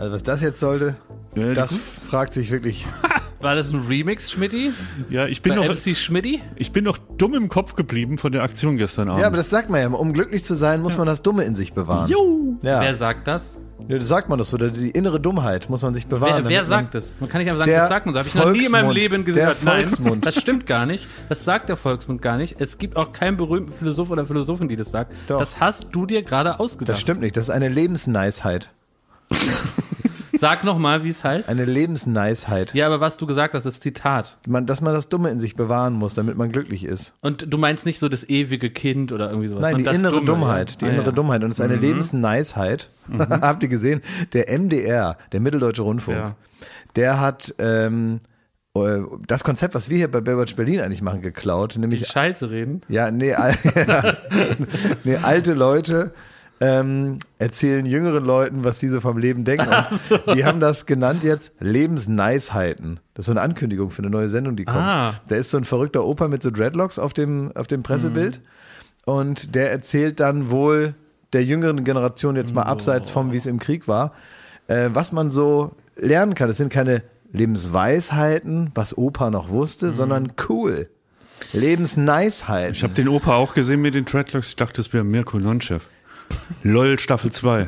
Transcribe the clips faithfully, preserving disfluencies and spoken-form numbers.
Also was das jetzt sollte, Ja, das gut. fragt sich wirklich. War das ein Remix, Schmidti? Ja, ich bin Bei noch, M C Schmidti? ich bin noch dumm im Kopf geblieben von der Aktion gestern Abend. Ja, aber das sagt man ja. Um glücklich zu sein, muss man das Dumme in sich bewahren. Jo. Ja. Wer sagt das? Ja, das sagt man das so. Die innere Dummheit muss man sich bewahren. Wer, wer damit man- sagt das? Man kann nicht einfach sagen, Der das sagt man so. Habe ich noch nie in meinem Volksmund. Leben Der gehört. Nein, Volksmund. das stimmt gar nicht. Das sagt der Volksmund gar nicht. Es gibt auch keinen berühmten Philosoph oder Philosophin, die das sagt. Doch. Das hast du dir gerade ausgedacht. Das stimmt nicht. Das ist eine Lebensneisheit. Sag nochmal, wie es heißt. Eine Lebensneisheit. Ja, aber was du gesagt hast, ist Zitat. Man, dass man das Dumme in sich bewahren muss, damit man glücklich ist. Und du meinst nicht so das ewige Kind oder irgendwie sowas. Nein, die sondern das innere Dumme, Dummheit. ja. Die Ah, innere ja. Dummheit. Und es ist eine Lebensneisheit. Habt ihr gesehen? Der M D R, der Mitteldeutsche Rundfunk, Ja. der hat ähm, äh, das Konzept, was wir hier bei Baywatch Berlin eigentlich machen, geklaut. Die Nämlich, Scheiße reden. ja, nee, al- ja, nee alte Leute ähm, erzählen jüngeren Leuten, was sie so vom Leben denken. Und die haben das genannt jetzt Lebensneisheiten. Das ist so eine Ankündigung für eine neue Sendung, die kommt. Ah. Da ist so ein verrückter Opa mit so Dreadlocks auf dem, auf dem Pressebild. Und der erzählt dann wohl der jüngeren Generation jetzt mal abseits vom, wie es im Krieg war, äh, was man so lernen kann. Das sind keine Lebensweisheiten, was Opa noch wusste, sondern cool. Lebensneisheiten. Ich habe den Opa auch gesehen mit den Dreadlocks. Ich dachte, das wäre Mirko Nonchef. LOL Staffel zwei.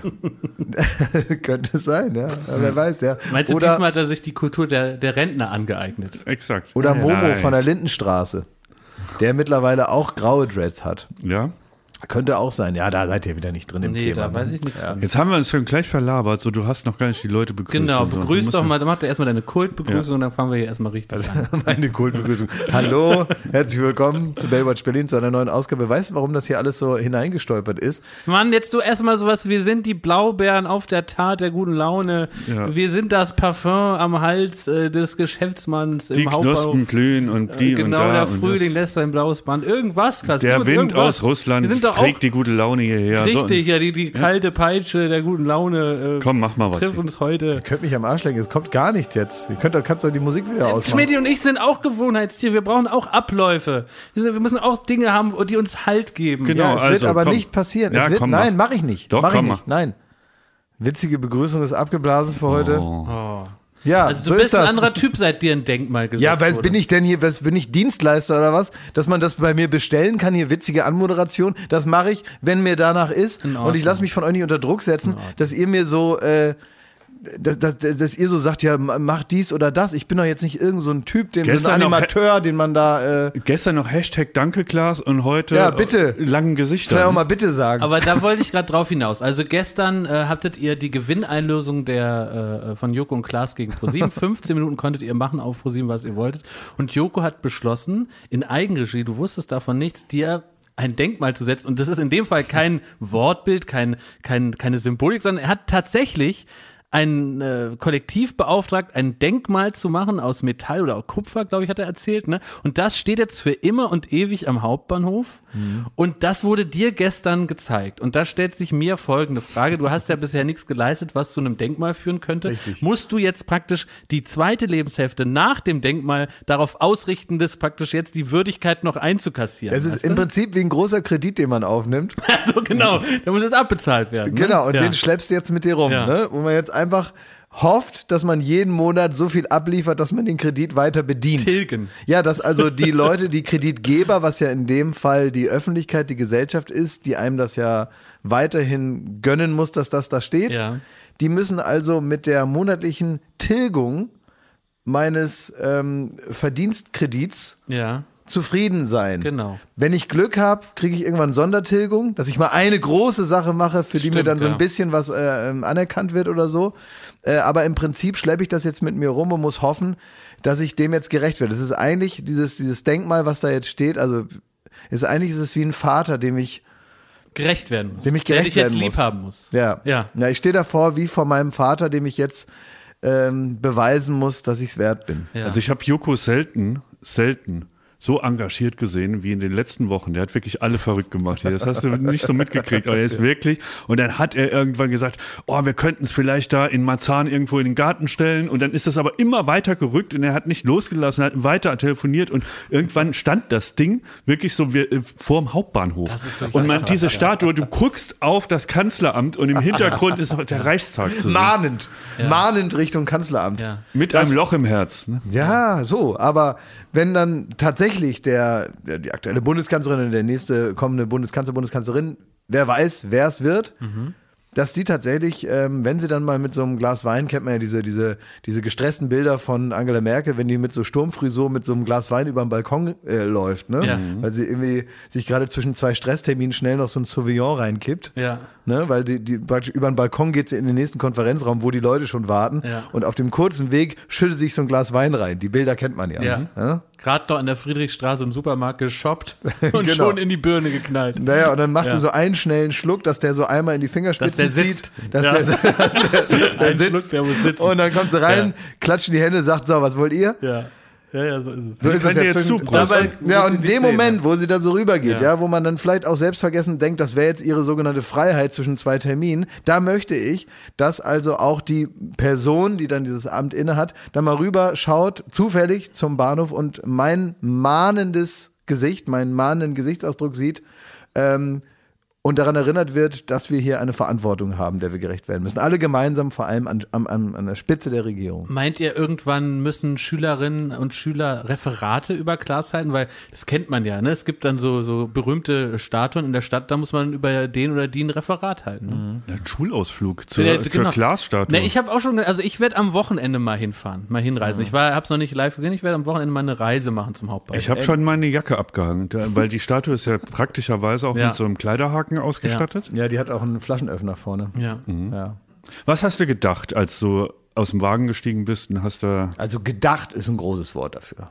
Könnte es sein, ja. Aber wer weiß, ja. Meinst du, oder diesmal hat er sich die Kultur der, der Rentner angeeignet? Exakt. oder Momo Nice. von der Lindenstraße, der mittlerweile auch graue Dreads hat. Ja. Könnte auch sein. Ja, da seid ihr wieder nicht drin im Nee, Thema. da ne? weiß ich nichts von. Jetzt haben wir uns schon gleich verlabert, so du hast noch gar nicht die Leute begrüßt. Genau, und so. Du begrüß musst doch ja- mal, dann macht er erstmal deine Kultbegrüßung und dann fangen wir hier erstmal richtig an. Meine Kultbegrüßung. Hallo, herzlich willkommen zu Baywatch Berlin, zu einer neuen Ausgabe. Weißt du, warum das hier alles so hineingestolpert ist? Mann, jetzt du erstmal sowas, wir sind die Blaubeeren auf der Tat der guten Laune. Ja. Wir sind das Parfum am Hals äh, des Geschäftsmanns Die im Hauptbahnhof. Knospen glühen und die Genau, und da. der und Frühling das. lässt sein blaues Band. Irgendwas, krass. Der Gib uns Wind irgendwas. aus Russland Wir sind doch trägt auch die gute Laune hierher. richtig, So, ja, die, die kalte Peitsche der guten Laune. Äh, komm, mach mal was. Triff hier. uns heute. Ihr könnt mich am Arsch lenken, es kommt gar nichts jetzt. Ihr könnt, kannst doch die Musik wieder ausmachen. Schmidti und ich sind auch Gewohnheitstiere. Wir brauchen auch Abläufe. Wir, sind, wir müssen auch Dinge haben, die uns Halt geben. Genau. Ja, es also, wird aber komm. nicht passieren. Ja, es wird, komm, nein, mach. mache ich nicht. Doch, mach komm, ich mach. nicht. Nein. Witzige Begrüßung ist abgeblasen für heute. Oh. Ja, Also du so bist ist ein das. anderer Typ, seit dir ein Denkmal gesetzt Ja, was wurde. bin ich denn hier, was bin ich Dienstleister oder was? Dass man das bei mir bestellen kann, hier witzige Anmoderation, das mache ich, wenn mir danach ist. In Und Ordnung. ich lasse mich von euch nicht unter Druck setzen, dass ihr mir so, äh, dass, dass, dass ihr so sagt, ja, mach dies oder das. Ich bin doch jetzt nicht irgend so ein Typ, den, so ein Gestern noch Animateur, den man da, äh, Gestern noch Hashtag Danke Klaas und heute Ja, bitte. äh, langen Gesichter. kann ja auch mal bitte sagen. Aber da wollte ich gerade drauf hinaus. Also gestern äh, hattet ihr die Gewinneinlösung der äh, von Joko und Klaas gegen ProSieben. fünfzehn Minuten konntet ihr machen auf ProSieben, was ihr wolltet. Und Joko hat beschlossen, in Eigenregie, du wusstest davon nichts, dir ein Denkmal zu setzen. Und das ist in dem Fall kein Wortbild, kein, kein, keine Symbolik, sondern er hat tatsächlich ein äh, Kollektiv beauftragt, ein Denkmal zu machen aus Metall oder auch Kupfer, glaube ich, hat er erzählt, ne? Und das steht jetzt für immer und ewig am Hauptbahnhof. Mhm. Und das wurde dir gestern gezeigt. Und da stellt sich mir folgende Frage. Du hast ja bisher nichts geleistet, was zu einem Denkmal führen könnte. Richtig. Musst du jetzt praktisch die zweite Lebenshälfte nach dem Denkmal darauf ausrichten, das praktisch jetzt die Würdigkeit noch einzukassieren? Es ist weißt im du? Prinzip wie ein großer Kredit, den man aufnimmt. Also genau, der muss jetzt abbezahlt werden. Ne? Genau, und ja. den schleppst du jetzt mit dir rum, Ja. ne? Wo man jetzt einfach hofft, dass man jeden Monat so viel abliefert, dass man den Kredit weiter bedient. Tilgen. Ja, dass also die Leute, die Kreditgeber, was ja in dem Fall die Öffentlichkeit, die Gesellschaft ist, die einem das ja weiterhin gönnen muss, dass das da steht, Ja. die müssen also mit der monatlichen Tilgung meines ähm, Verdienstkredits Ja, zufrieden sein. genau. Wenn ich Glück habe, kriege ich irgendwann Sondertilgung, dass ich mal eine große Sache mache, für die mir Stimmt, dann so ein ja. bisschen was äh, ähm, anerkannt wird oder so. Äh, aber im Prinzip schleppe ich das jetzt mit mir rum und muss hoffen, dass ich dem jetzt gerecht werde. Das ist eigentlich dieses, dieses Denkmal, was da jetzt steht, also ist eigentlich ist es wie ein Vater, dem ich, Gerecht werden muss. dem ich der gerecht dich jetzt werden lieb muss. haben muss. Ja, Ja. ja ich stehe davor wie vor meinem Vater, dem ich jetzt ähm, beweisen muss, dass ich es wert bin. Ja. Also ich habe Joko selten, selten so engagiert gesehen wie in den letzten Wochen. Der hat wirklich alle verrückt gemacht hier. Das hast du nicht so mitgekriegt, aber er ist wirklich. Und dann hat er irgendwann gesagt, oh, wir könnten es vielleicht da in Marzahn irgendwo in den Garten stellen. Und dann ist das aber immer weiter gerückt und er hat nicht losgelassen, hat weiter telefoniert und irgendwann stand das Ding wirklich so wie, äh, vorm Hauptbahnhof. Das ist wirklich und man, krass, diese ja. Statue, du guckst auf das Kanzleramt und im Hintergrund ist noch der Reichstag zu sehen. Mahnend, Ja. mahnend Richtung Kanzleramt. Ja. Mit Das- einem Loch im Herz. Ne? Ja, so, aber wenn dann tatsächlich der, der die aktuelle Bundeskanzlerin und der nächste kommende Bundeskanzler, Bundeskanzlerin, wer weiß, wer es wird, dass die tatsächlich, ähm, wenn sie dann mal mit so einem Glas Wein, kennt man ja diese, diese, diese gestressten Bilder von Angela Merkel, wenn die mit so Sturmfrisur mit so einem Glas Wein über den Balkon äh, läuft, ne? Ja. Weil sie irgendwie sich gerade zwischen zwei Stressterminen schnell noch so ein Sauvignon reinkippt. Ja. Ne, weil die, die praktisch über den Balkon geht sie in den nächsten Konferenzraum, wo die Leute schon warten. Ja. Und auf dem kurzen Weg schüttet sich so ein Glas Wein rein. Die Bilder kennt man ja. Ja. Ja? Gerade dort an der Friedrichstraße im Supermarkt geshoppt und Genau. schon in die Birne geknallt. Naja, und dann macht Ja. sie so einen schnellen Schluck, dass der so einmal in die Fingerspitzen Dass der sitzt. zieht. Dass Ja. der, dass der, dass der Ein sitzt. Schluck, der muss sitzen. Und dann kommt sie rein, Ja. klatscht in die Hände, sagt, so, was wollt ihr? Ja. Ja, ja, so ist es. So ist es könnte ja jetzt zwischen, zubrauchen. dabei, ja, und in die dem Szene. Moment, wo sie da so rübergeht, ja. Ja. wo man dann vielleicht auch selbstvergessen denkt, das wäre jetzt ihre sogenannte Freiheit zwischen zwei Terminen, da möchte ich, dass also auch die Person, die dann dieses Amt innehat, da mal rüber schaut, zufällig zum Bahnhof und mein mahnendes Gesicht, meinen mahnenden Gesichtsausdruck sieht, ähm, und daran erinnert wird, dass wir hier eine Verantwortung haben, der wir gerecht werden müssen. Alle gemeinsam, vor allem an, an, an der Spitze der Regierung. Meint ihr, irgendwann müssen Schülerinnen und Schüler Referate über Klaas halten? Weil das kennt man ja, ne? Es gibt dann so, so berühmte Statuen in der Stadt, da muss man über den oder die ein Referat halten. Ne? Ja, ein Schulausflug zur, Ja, zur genau. Glasstatue. Ne, ich habe auch schon, also ich werde am Wochenende mal hinfahren, mal hinreisen. Ich war, hab's noch nicht live gesehen, ich werde am Wochenende mal eine Reise machen zum Hauptbahnhof. Ich habe schon meine Jacke abgehangen, da- weil die Statue ist ja praktischerweise auch Ja. mit so einem Kleiderhaken ausgestattet. Ja, die hat auch einen Flaschenöffner vorne. Ja. Ja. Was hast du gedacht, als du aus dem Wagen gestiegen bist und hast da... Also gedacht ist ein großes Wort dafür.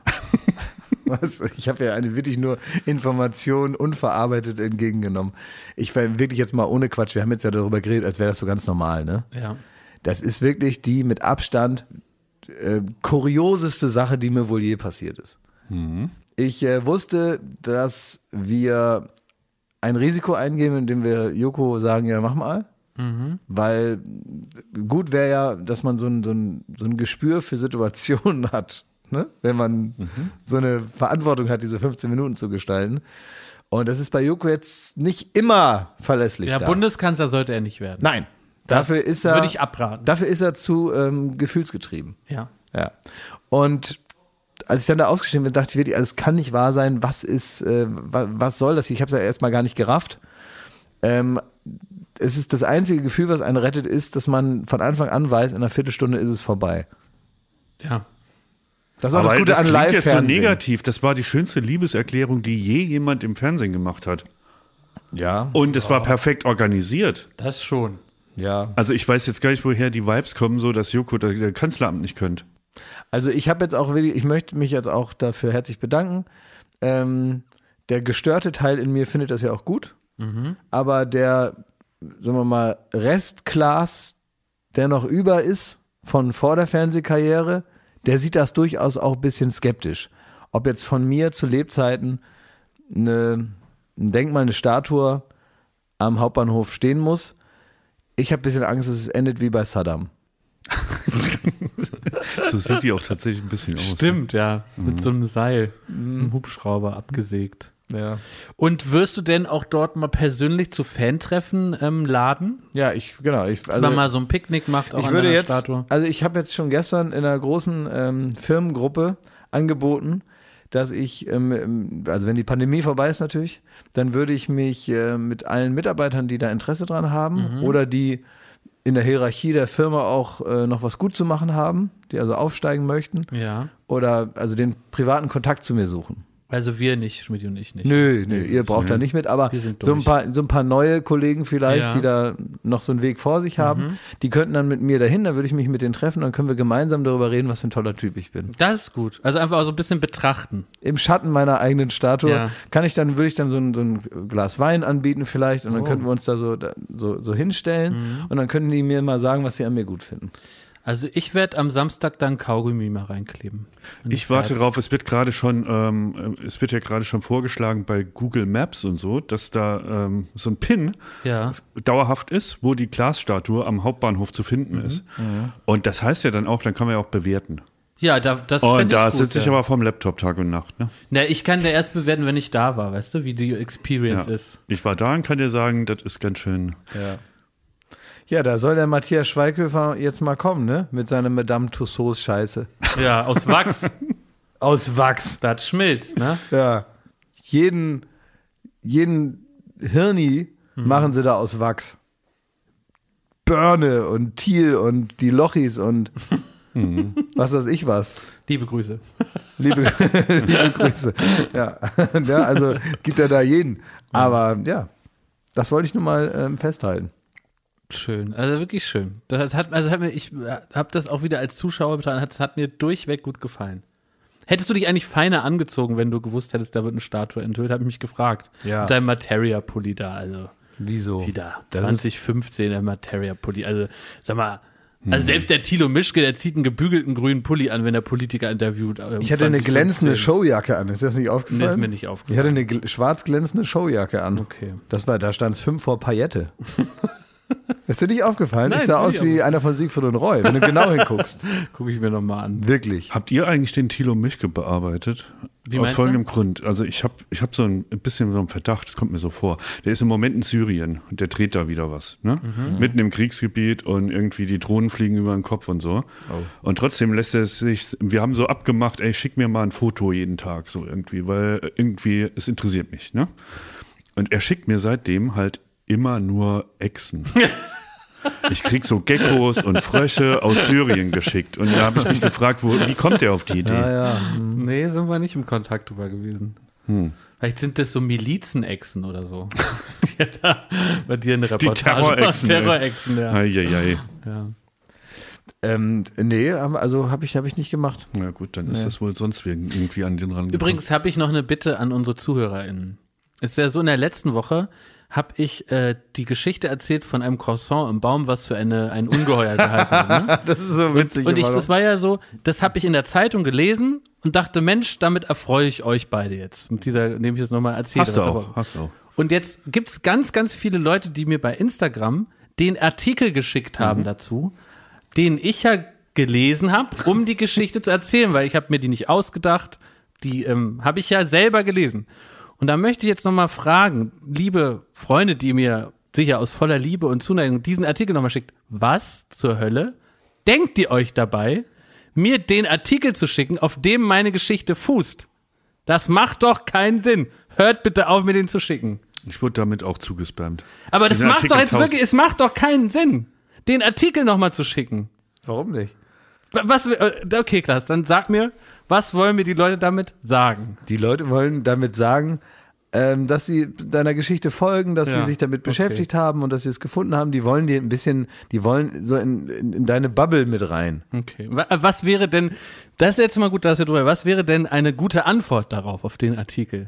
Was? Ich habe ja eine wirklich nur Information unverarbeitet entgegengenommen. Ich war wirklich jetzt mal ohne Quatsch, wir haben jetzt ja darüber geredet, als wäre das so ganz normal, ne? Ja. Das ist wirklich die mit Abstand äh, kurioseste Sache, die mir wohl je passiert ist. Ich äh, wusste, dass wir ein Risiko eingehen, indem wir Joko sagen, ja, mach mal. Mhm. Weil gut wäre ja, dass man so ein, so, ein, so ein Gespür für Situationen hat, ne? Wenn man Mhm. so eine Verantwortung hat, diese fünfzehn Minuten zu gestalten. Und das ist bei Joko jetzt nicht immer verlässlich. Der da. Bundeskanzler sollte er nicht werden. Nein, Das dafür ist er, würde ich abraten. dafür ist er zu ähm, gefühlsgetrieben. Ja. Ja. Und als ich dann da ausgestiegen bin, dachte ich wirklich, also es kann nicht wahr sein, was ist, äh, was, was soll das hier? Ich habe es ja erstmal gar nicht gerafft. Ähm, es ist das einzige Gefühl, was einen rettet, ist, dass man von Anfang an weiß, in einer Viertelstunde ist es vorbei. Ja. Das ist auch Aber das Gute das an klingt jetzt so Live-Fernsehen. negativ. Das war die schönste Liebeserklärung, die je jemand im Fernsehen gemacht hat. Ja, Und es war perfekt organisiert. Das schon. ja. Also ich weiß jetzt gar nicht, woher die Vibes kommen, so dass Joko das das Kanzleramt nicht könnte. Also ich habe jetzt auch wirklich, ich möchte mich jetzt auch dafür herzlich bedanken. Ähm, der gestörte Teil in mir findet das ja auch gut, aber der, sagen wir mal, Restklaas, der noch über ist von vor der Fernsehkarriere, der sieht das durchaus auch ein bisschen skeptisch. Ob jetzt von mir zu Lebzeiten eine, ein Denkmal, eine Statue am Hauptbahnhof stehen muss. Ich habe ein bisschen Angst, dass es endet wie bei Saddam. So sieht die auch tatsächlich ein bisschen aus. Stimmt, ja. Mit so einem Seil, einem Hubschrauber abgesägt. Ja. Und wirst du denn auch dort mal persönlich zu Fantreffen ähm, laden? Ja, ich, genau. Ich, Dass man mal so ein Picknick macht, auch ich an würde einer jetzt, Statue? also ich habe jetzt schon gestern in einer großen ähm, Firmengruppe angeboten, dass ich, ähm, also wenn die Pandemie vorbei ist natürlich, dann würde ich mich äh, mit allen Mitarbeitern, die da Interesse dran haben oder die in der Hierarchie der Firma auch äh, noch was gut zu machen haben, die also aufsteigen möchten Ja. oder also den privaten Kontakt zu mir suchen. Also wir nicht, Schmidt und ich nicht. Nö, nö, ihr braucht da nicht mit, aber Wir sind so ein, durch. paar, so ein paar neue Kollegen vielleicht, Ja. die da noch so einen Weg vor sich haben, die könnten dann mit mir dahin, dann würde ich mich mit denen treffen, dann können wir gemeinsam darüber reden, was für ein toller Typ ich bin. Das ist gut. Also einfach so ein bisschen betrachten. Im Schatten meiner eigenen Statue Ja. kann ich dann, würde ich dann so ein, so ein Glas Wein anbieten vielleicht und dann Oh. könnten wir uns da so, da, so, so hinstellen und dann könnten die mir mal sagen, was sie an mir gut finden. Also ich werde am Samstag dann Kaugummi mal reinkleben. Ich warte drauf, es wird gerade schon, ähm, es wird ja gerade schon vorgeschlagen bei Google Maps und so, dass da ähm, so ein Pin Ja. dauerhaft ist, wo die Glasstatue am Hauptbahnhof zu finden ist. Und das heißt ja dann auch, dann kann man ja auch bewerten. Ja, da, das Und fänd ich da gut, sitze ich ja. aber vorm Laptop Tag und Nacht. Ne? Na, ich kann da erst bewerten, wenn ich da war, weißt du, wie die Experience Ja. ist. Ich war da und kann dir sagen, das ist ganz schön. Ja. Ja, da soll der Matthias Schweighöfer jetzt mal kommen, ne? Mit seiner Madame Tussauds Scheiße. Ja, aus Wachs. Aus Wachs. Das schmilzt, ne? Ja. Jeden, jeden Hirni machen sie da aus Wachs. Börne und Thiel und die Lochis und was weiß ich was. Liebe Grüße. Liebe, liebe Grüße. Ja. Ja, also gibt ja da jeden. Aber ja, das wollte ich nur mal ähm, festhalten. Schön, also wirklich schön. Das hat, also hat mir, ich habe das auch wieder als Zuschauer betrachtet, das hat mir durchweg gut gefallen. Hättest du dich eigentlich feiner angezogen, wenn du gewusst hättest, da wird eine Statue enthüllt, habe ich mich gefragt. Ja. Mit deinem Materia-Pulli da, also Wieso? wieder Das zwanzig fünfzehn der Materia-Pulli, also sag mal, also selbst der Thilo Mischke, der zieht einen gebügelten grünen Pulli an, wenn er Politiker interviewt. äh, um Ich hatte eine zwanzig glänzende fünfzehn. Showjacke an. Ist das nicht aufgefallen? Nee, ist mir nicht Ich aufgefallen. hatte eine gl- schwarz glänzende Showjacke an. Okay. Das war, da stand es fünf vor Paillette. Ist dir nicht aufgefallen? Nein, ich sah ist mir aus nicht wie aufgefallen. einer von Siegfried und Roy, wenn du genau hinguckst. Gucke ich mir nochmal an. Wirklich. Habt ihr eigentlich den Thilo Mischke bearbeitet? Wie Aus meinst folgendem Grund. Also ich habe ich hab so ein bisschen so einen Verdacht, das kommt mir so vor. Der ist im Moment in Syrien und der dreht da wieder was. Ne? Mhm. Mitten im Kriegsgebiet und irgendwie die Drohnen fliegen über den Kopf und so. Und trotzdem lässt er es sich, wir haben so abgemacht, ey, schick mir mal ein Foto jeden Tag so irgendwie, weil irgendwie, es interessiert mich. Ne? Und er schickt mir seitdem halt immer nur Echsen. Ich krieg so Geckos und Frösche aus Syrien geschickt. Und da habe ich mich gefragt, wo, wie kommt der auf die Idee? Ja, ja. Nee, sind wir nicht im Kontakt drüber gewesen. Hm. Vielleicht sind das so Milizenechsen oder so. Die ja da bei dir eine Reportage Terrorechsen, ey. Terrorechsen, ja. Eieiei. ja. Ähm, nee, aber- also habe ich, hab ich nicht gemacht. Na gut, dann ist das wohl sonst wegen irgendwie an den ran. Übrigens habe ich noch eine Bitte an unsere ZuhörerInnen. Ist ja so, in der letzten Woche habe ich äh, die Geschichte erzählt von einem Croissant im Baum, was für eine, ein Ungeheuer gehalten wird. Ne? Das ist so witzig. Und ich, immer das noch. war ja so, das habe ich in der Zeitung gelesen und dachte, Mensch, damit erfreue ich euch beide jetzt. Mit dieser, indem ich das nochmal erzähle. Hast du was auch, aber- hast du auch. Und jetzt gibt's ganz, ganz viele Leute, die mir bei Instagram den Artikel geschickt haben dazu, den ich ja gelesen habe, um die Geschichte zu erzählen, weil ich habe mir die nicht ausgedacht, die ähm, habe ich ja selber gelesen. Und da möchte ich jetzt nochmal fragen, liebe Freunde, die mir sicher aus voller Liebe und Zuneigung diesen Artikel nochmal schickt, was zur Hölle denkt ihr euch dabei, mir den Artikel zu schicken, auf dem meine Geschichte fußt? Das macht doch keinen Sinn. Hört bitte auf, mir den zu schicken. Ich wurde damit auch zugespammt. Aber das Diesen macht Artikel doch jetzt tausend- wirklich, es macht doch keinen Sinn, den Artikel nochmal zu schicken. Warum nicht? Was, äh, okay, Klaas, dann sag mir, was wollen mir die Leute damit sagen? Die Leute wollen damit sagen, ähm, dass sie deiner Geschichte folgen, dass Ja, sie sich damit beschäftigt haben und dass sie es gefunden haben. Die wollen dir ein bisschen, die wollen so in, in, in deine Bubble mit rein. Okay. Wa- Was wäre denn, das ist jetzt mal gut, dass wir drüber, was wäre denn eine gute Antwort darauf, auf den Artikel?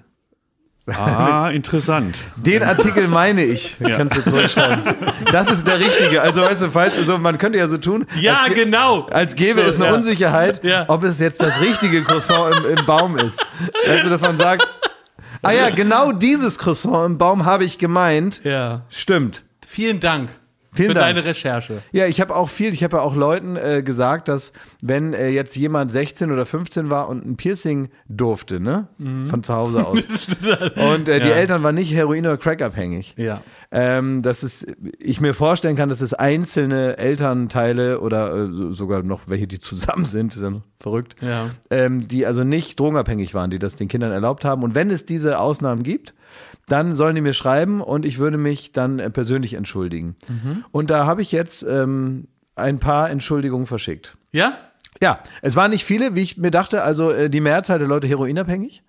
Ah, interessant. Den Artikel meine ich, kannst du zurückschreiben. Das ist der richtige. Also weißt du, falls, also man könnte ja so tun, Ja, als, ge- genau. als gäbe So, es eine ja. Unsicherheit, Ja. ob es jetzt das richtige Croissant im, im Baum ist. Weißt du, dass man sagt, ah ja, genau dieses Croissant im Baum habe ich gemeint. Ja. Stimmt. Vielen Dank Vielen für Dank. deine Recherche. Ja, ich habe auch viel, ich habe ja auch Leuten äh, gesagt, dass wenn äh, jetzt jemand sechzehn oder fünfzehn war und ein Piercing durfte, ne, von zu Hause aus, und äh, die Ja. Eltern waren nicht Heroin- oder Crack-abhängig, Ja. ähm, dass es, ich mir vorstellen kann, dass es einzelne Elternteile oder äh, so, sogar noch welche, die zusammen sind, ist ja noch verrückt, Ja. ähm, die also nicht drogenabhängig waren, die das den Kindern erlaubt haben. Und wenn es diese Ausnahmen gibt, dann sollen die mir schreiben und ich würde mich dann äh, persönlich entschuldigen. Und da habe ich jetzt ähm, ein paar Entschuldigungen verschickt. Ja? Ja, es waren nicht viele, wie ich mir dachte, also äh, die Mehrzahl der Leute heroinabhängig.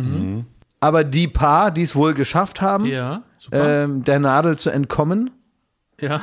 Aber die paar, die es wohl geschafft haben, Ja. Super. ähm, der Nadel zu entkommen, ja.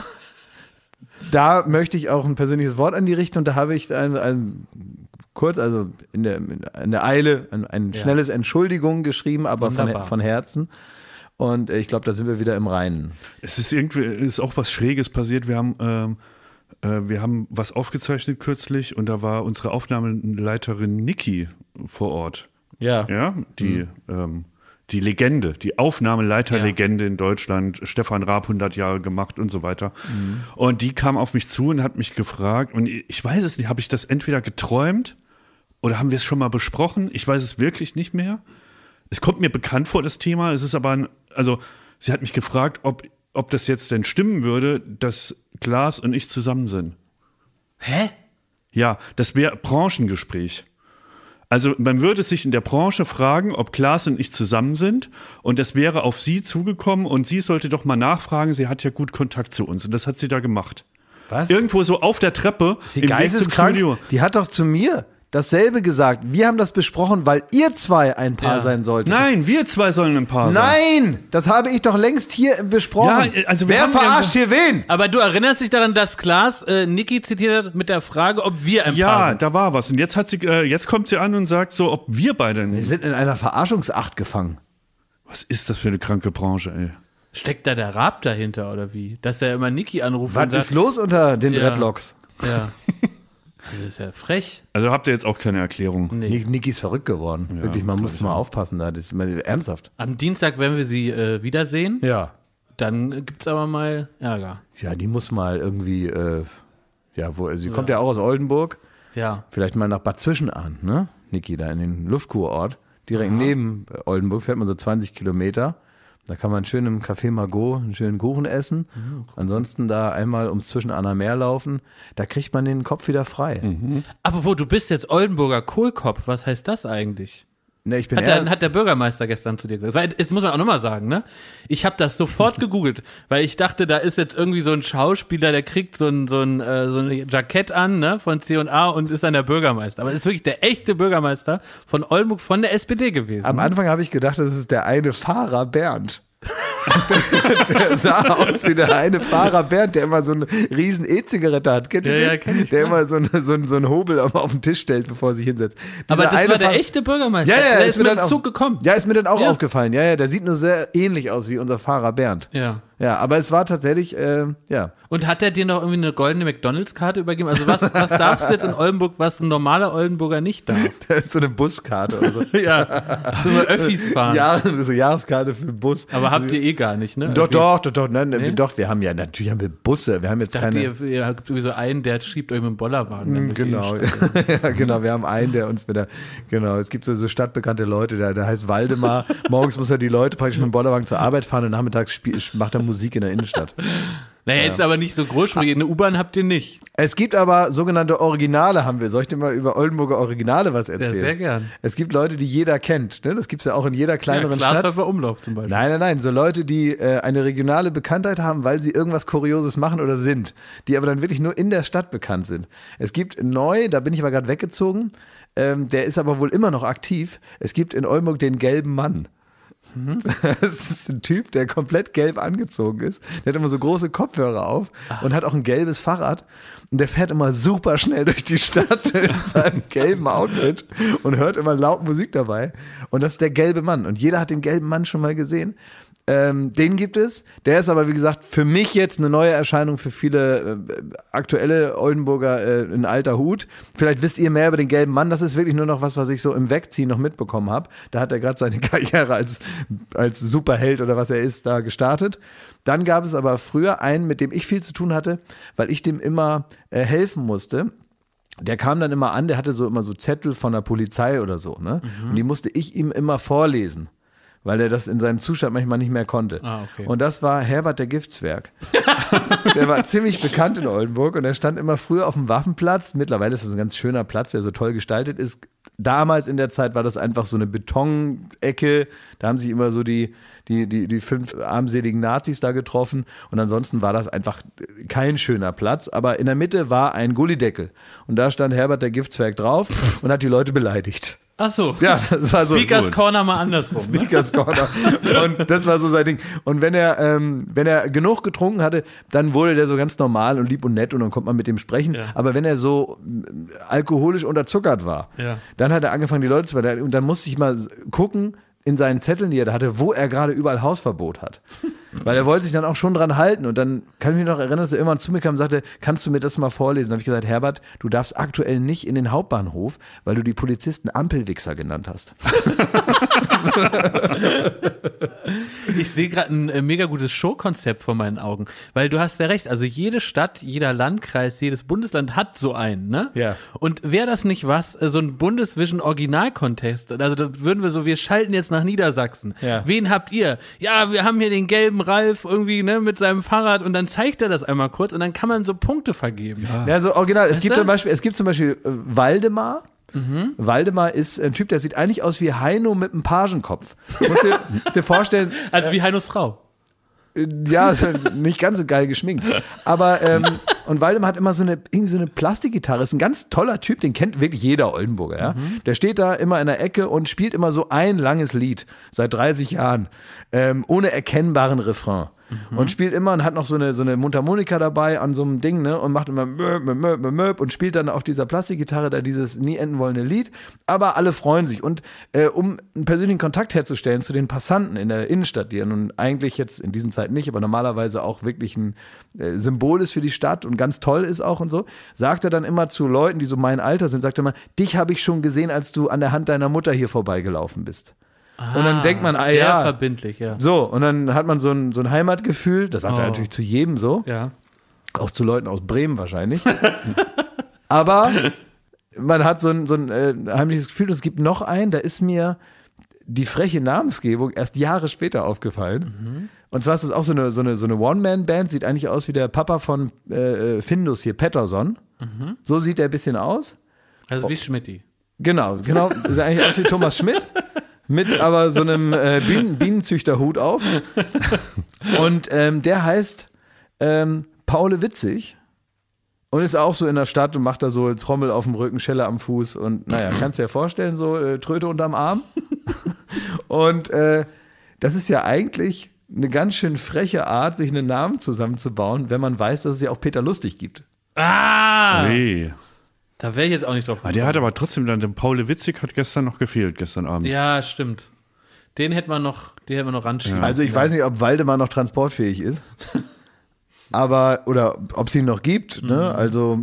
da möchte ich auch ein persönliches Wort an die richten und da habe ich ein, ein kurz, also in der, in der Eile, ein, ein Ja. schnelles Entschuldigung geschrieben, aber von, Wunderbar. von Herzen. Und äh, ich glaube, da sind wir wieder im Reinen. Es ist irgendwie, ist auch was Schräges passiert. Wir haben ähm, äh, wir haben was aufgezeichnet kürzlich und da war unsere Aufnahmeleiterin Niki vor Ort. Ja. Ja, die, mhm. ähm, die Legende, die Aufnahmeleiterlegende ja. in Deutschland, Stefan Raab hundert Jahre gemacht und so weiter. Mhm. Und die kam auf mich zu und hat mich gefragt, und ich weiß es nicht, habe ich das entweder geträumt oder haben wir es schon mal besprochen? Ich weiß es wirklich nicht mehr. Es kommt mir bekannt vor, das Thema. Es ist aber, ein, also sie hat mich gefragt, ob, ob das jetzt denn stimmen würde, dass Klaas und ich zusammen sind. Hä? Ja, das wäre Branchengespräch. Also man würde sich in der Branche fragen, ob Klaas und ich zusammen sind, und das wäre auf sie zugekommen und sie sollte doch mal nachfragen, sie hat ja gut Kontakt zu uns, und das hat sie da gemacht. Was? Irgendwo so auf der Treppe. Ist sie geisteskrank? Die hat doch zu mir dasselbe gesagt. Wir haben das besprochen, weil ihr zwei ein Paar Ja. sein solltet. Nein, wir zwei sollen ein Paar sein. Nein, das habe ich doch längst hier besprochen. Ja, also wir Wer haben verarscht hier wen? Aber du erinnerst dich daran, dass Klaas äh, Niki zitiert hat mit der Frage, ob wir ein Paar Ja, sind. da war was. Und jetzt hat sie, äh, jetzt kommt sie an und sagt so, ob wir beide. Wir sind in einer Verarschungsacht gefangen. Was ist das für eine kranke Branche, ey? Steckt da der Raab dahinter oder wie? Dass er immer Niki anruft Was und sagt, ist los unter den Ja. Dreadlocks? Ja. Das ist ja frech. Also habt ihr jetzt auch keine Erklärung? Nee. Nick- Niki ist verrückt geworden. Ja, Wirklich, man glaub muss ich mal auch. aufpassen da. Das ist mal ernsthaft. Am Dienstag, wenn wir sie äh, wiedersehen, Ja. dann gibt's aber mal Ärger. Ja, die muss mal irgendwie, äh, ja, wo, sie kommt ja auch aus Oldenburg. Ja. Vielleicht mal nach Bad Zwischenahn, ne? Niki, da in den Luftkurort. Direkt neben Oldenburg fährt man so zwanzig Kilometer. Da kann man schön im Café Margot einen schönen Kuchen essen. Mhm, cool. Ansonsten da einmal ums Zwischenahner Meer laufen. Da kriegt man den Kopf wieder frei. Mhm. Apropos, du bist jetzt Oldenburger Kohlkopf. Was heißt das eigentlich? Ne, ich bin Hat eher, der, hat der Bürgermeister gestern zu dir gesagt. Weil, das muss man auch nochmal sagen, ne? Ich habe das sofort gegoogelt, weil ich dachte, da ist jetzt irgendwie so ein Schauspieler, der kriegt so ein, so ein, äh, so ein Jackett an, ne, von C und A und ist dann der Bürgermeister. Aber es ist wirklich der echte Bürgermeister von Oldenburg von der S P D gewesen. am Anfang habe ich gedacht, das ist der eine Fahrer Bernd. der, der sah aus wie der eine Fahrer Bernd, der immer so eine riesen E-Zigarette hat. Kennt ihr Ja, den? ja, kenn ich, der klar. immer so, eine, so, einen- so einen Hobel auf, auf den Tisch stellt, bevor er sich hinsetzt. Aber Dieser das eine war der Fahrer- echte Bürgermeister. Ja, ja, der ist ist mir mit dann dem auch- Zug gekommen. Ja, ist mir dann auch Ja. aufgefallen. Ja, ja, der sieht nur sehr ähnlich aus wie unser Fahrer Bernd. Ja. Ja, aber es war tatsächlich, äh, ja. Und hat er dir noch irgendwie eine goldene McDonalds-Karte übergeben? Also was, was darfst du jetzt in Oldenburg, was ein normaler Oldenburger nicht darf? Da ist so eine Buskarte oder so. Ja, so eine Öffis fahren. Jahr, so Jahreskarte für den Bus. Aber habt ihr eh gar nicht, ne? Doch, Öffis. doch, doch, doch, nein, Nee? doch, wir haben ja, natürlich haben wir Busse, wir haben jetzt Ich dachte, keine. ihr, ihr habt irgendwie so einen, der schiebt euch mit dem Bollerwagen. dann durch die Genau, Innenstadt. ja, genau, wir haben einen, der uns wieder, genau, es gibt so, so stadtbekannte Leute, der, der heißt Waldemar, morgens muss er die Leute praktisch mit dem Bollerwagen zur Arbeit fahren und nachmittags spiel, macht er Musik in der Innenstadt. Naja, jetzt aber nicht so großspurig. Eine U-Bahn habt ihr nicht. Es gibt aber sogenannte Originale, haben wir. Soll ich dir mal über Oldenburger Originale was erzählen? Ja, sehr gern. Es gibt Leute, die jeder kennt, ne? Das gibt's ja auch in jeder Ja, kleineren Stadt. Glashäufer Umlauf zum Beispiel. Nein, nein, nein, so Leute, die äh, eine regionale Bekanntheit haben, weil sie irgendwas Kurioses machen oder sind, die aber dann wirklich nur in der Stadt bekannt sind. Es gibt neu, da bin ich aber gerade weggezogen, ähm, der ist aber wohl immer noch aktiv. Es gibt in Oldenburg den gelben Mann. Das ist ein Typ, der komplett gelb angezogen ist. Der hat immer so große Kopfhörer auf und hat auch ein gelbes Fahrrad. Und der fährt immer super schnell durch die Stadt in seinem gelben Outfit und hört immer laut Musik dabei. Und das ist der gelbe Mann. Und jeder hat den gelben Mann schon mal gesehen. Ähm, den gibt es. Der ist aber, wie gesagt, für mich jetzt eine neue Erscheinung, für viele äh, aktuelle Oldenburger äh, ein alter Hut. Vielleicht wisst ihr mehr über den gelben Mann. Das ist wirklich nur noch was, was ich so im Wegziehen noch mitbekommen habe. Da hat er gerade seine Karriere als, als Superheld oder was er ist, da gestartet. Dann gab es aber früher einen, mit dem ich viel zu tun hatte, weil ich dem immer äh, helfen musste. Der kam dann immer an, der hatte so immer so Zettel von der Polizei oder so, ne? Mhm. Und die musste ich ihm immer vorlesen, weil er das in seinem Zustand manchmal nicht mehr konnte. Ah, okay. Und das war Herbert der Giftswerk. Der war ziemlich bekannt in Oldenburg und er stand immer früher auf dem Waffenplatz. Mittlerweile ist das ein ganz schöner Platz, der so toll gestaltet ist. Damals in der Zeit war das einfach so eine Betonecke. Da haben sich immer so die, die, die, die fünf armseligen Nazis da getroffen. Und ansonsten war das einfach kein schöner Platz. Aber in der Mitte war ein Gullideckel. Und da stand Herbert der Giftswerk drauf und hat die Leute beleidigt. Ach so. Ja, das war so. Speakers gut. Corner mal andersrum. Ne? Speakers Corner. Und das war so sein Ding. Und wenn er, ähm, wenn er genug getrunken hatte, dann wurde der so ganz normal und lieb und nett und dann konnte man mit ihm sprechen. Ja. Aber wenn er so äh, alkoholisch unterzuckert war, Ja. dann hat er angefangen, die Leute zu beleidigen. Und dann musste ich mal gucken in seinen Zetteln, die er da hatte, wo er gerade überall Hausverbot hat. Weil er wollte sich dann auch schon dran halten und dann kann ich mich noch erinnern, dass er irgendwann zu mir kam und sagte, kannst du mir das mal vorlesen? Da habe ich gesagt, Herbert, du darfst aktuell nicht in den Hauptbahnhof, weil du die Polizisten Ampelwichser genannt hast. Ich sehe gerade ein äh, mega gutes Showkonzept vor meinen Augen, weil du hast ja recht, also jede Stadt, jeder Landkreis, jedes Bundesland hat so einen, ne? Ja. Und wäre das nicht was, äh, so ein Bundesvision Original-Contest, also da würden wir so, wir schalten jetzt nach Niedersachsen. Ja. Wen habt ihr? Ja, wir haben hier den gelben Ralf irgendwie, ne, mit seinem Fahrrad und dann zeigt er das einmal kurz und dann kann man so Punkte vergeben. Ja, ja so original. Es Weißt gibt du? zum Beispiel, es gibt zum Beispiel äh, Waldemar. Mhm. Waldemar ist ein Typ, der sieht eigentlich aus wie Heino mit einem Pagenkopf. Du musst dir, musst dir vorstellen. Also wie Heinos Frau. Äh, ja, also nicht ganz so geil geschminkt. Aber, ähm, und Waldemar hat immer so eine, irgendwie so eine Plastikgitarre. Ist ein ganz toller Typ, den kennt wirklich jeder Oldenburger, ja. Mhm. Der steht da immer in der Ecke und spielt immer so ein langes Lied. Seit dreißig Jahren. Ähm, ohne erkennbaren Refrain. Mhm. Und spielt immer und hat noch so eine, so eine Mundharmonika dabei an so einem Ding, ne, und macht immer möp, möp, möp, möp und spielt dann auf dieser Plastikgitarre da dieses nie enden wollende Lied. Aber alle freuen sich. Und äh, um einen persönlichen Kontakt herzustellen zu den Passanten in der Innenstadt, die ja nun eigentlich jetzt in diesen Zeiten nicht, aber normalerweise auch wirklich ein äh, Symbol ist für die Stadt und ganz toll ist auch und so, sagt er dann immer zu Leuten, die so mein Alter sind, sagt er mal, dich habe ich schon gesehen, als du an der Hand deiner Mutter hier vorbeigelaufen bist. Ah, und dann denkt man, ah sehr ja. verbindlich, ja. So, und dann hat man so ein, so ein Heimatgefühl, das sagt Oh. er natürlich zu jedem so, Ja. auch zu Leuten aus Bremen wahrscheinlich. Aber man hat so ein, so ein äh, heimliches Gefühl, und es gibt noch einen, da ist mir die freche Namensgebung erst Jahre später aufgefallen. Mhm. Und zwar ist das auch so eine, so eine, so eine One-Man-Band, sieht eigentlich aus wie der Papa von äh, Findus hier, Pettersson. Mhm. So sieht er ein bisschen aus. Also wie Schmidti. Genau, genau, sieht eigentlich aus wie Thomas Schmidt. Mit aber so einem äh, Bienen Bienenzüchterhut auf. Und ähm, der heißt ähm, Paul Witzig und ist auch so in der Stadt und macht da so Trommel auf dem Rücken, Schelle am Fuß und naja, kannst dir ja vorstellen, so äh, Tröte unterm Arm. Und äh, das ist ja eigentlich eine ganz schön freche Art, sich einen Namen zusammenzubauen, wenn man weiß, dass es ja auch Peter Lustig gibt. Ah! Hey. Da wäre ich jetzt auch nicht drauf Ah, der hat aber trotzdem dann, der Paul Witzig hat gestern noch gefehlt, gestern Abend. Ja, stimmt. Den hätte man noch, den hätte man noch ranschieben. Ja. Also ich weiß nicht, ob Waldemar noch transportfähig ist. Aber, oder ob es ihn noch gibt. Ne? Mhm. Also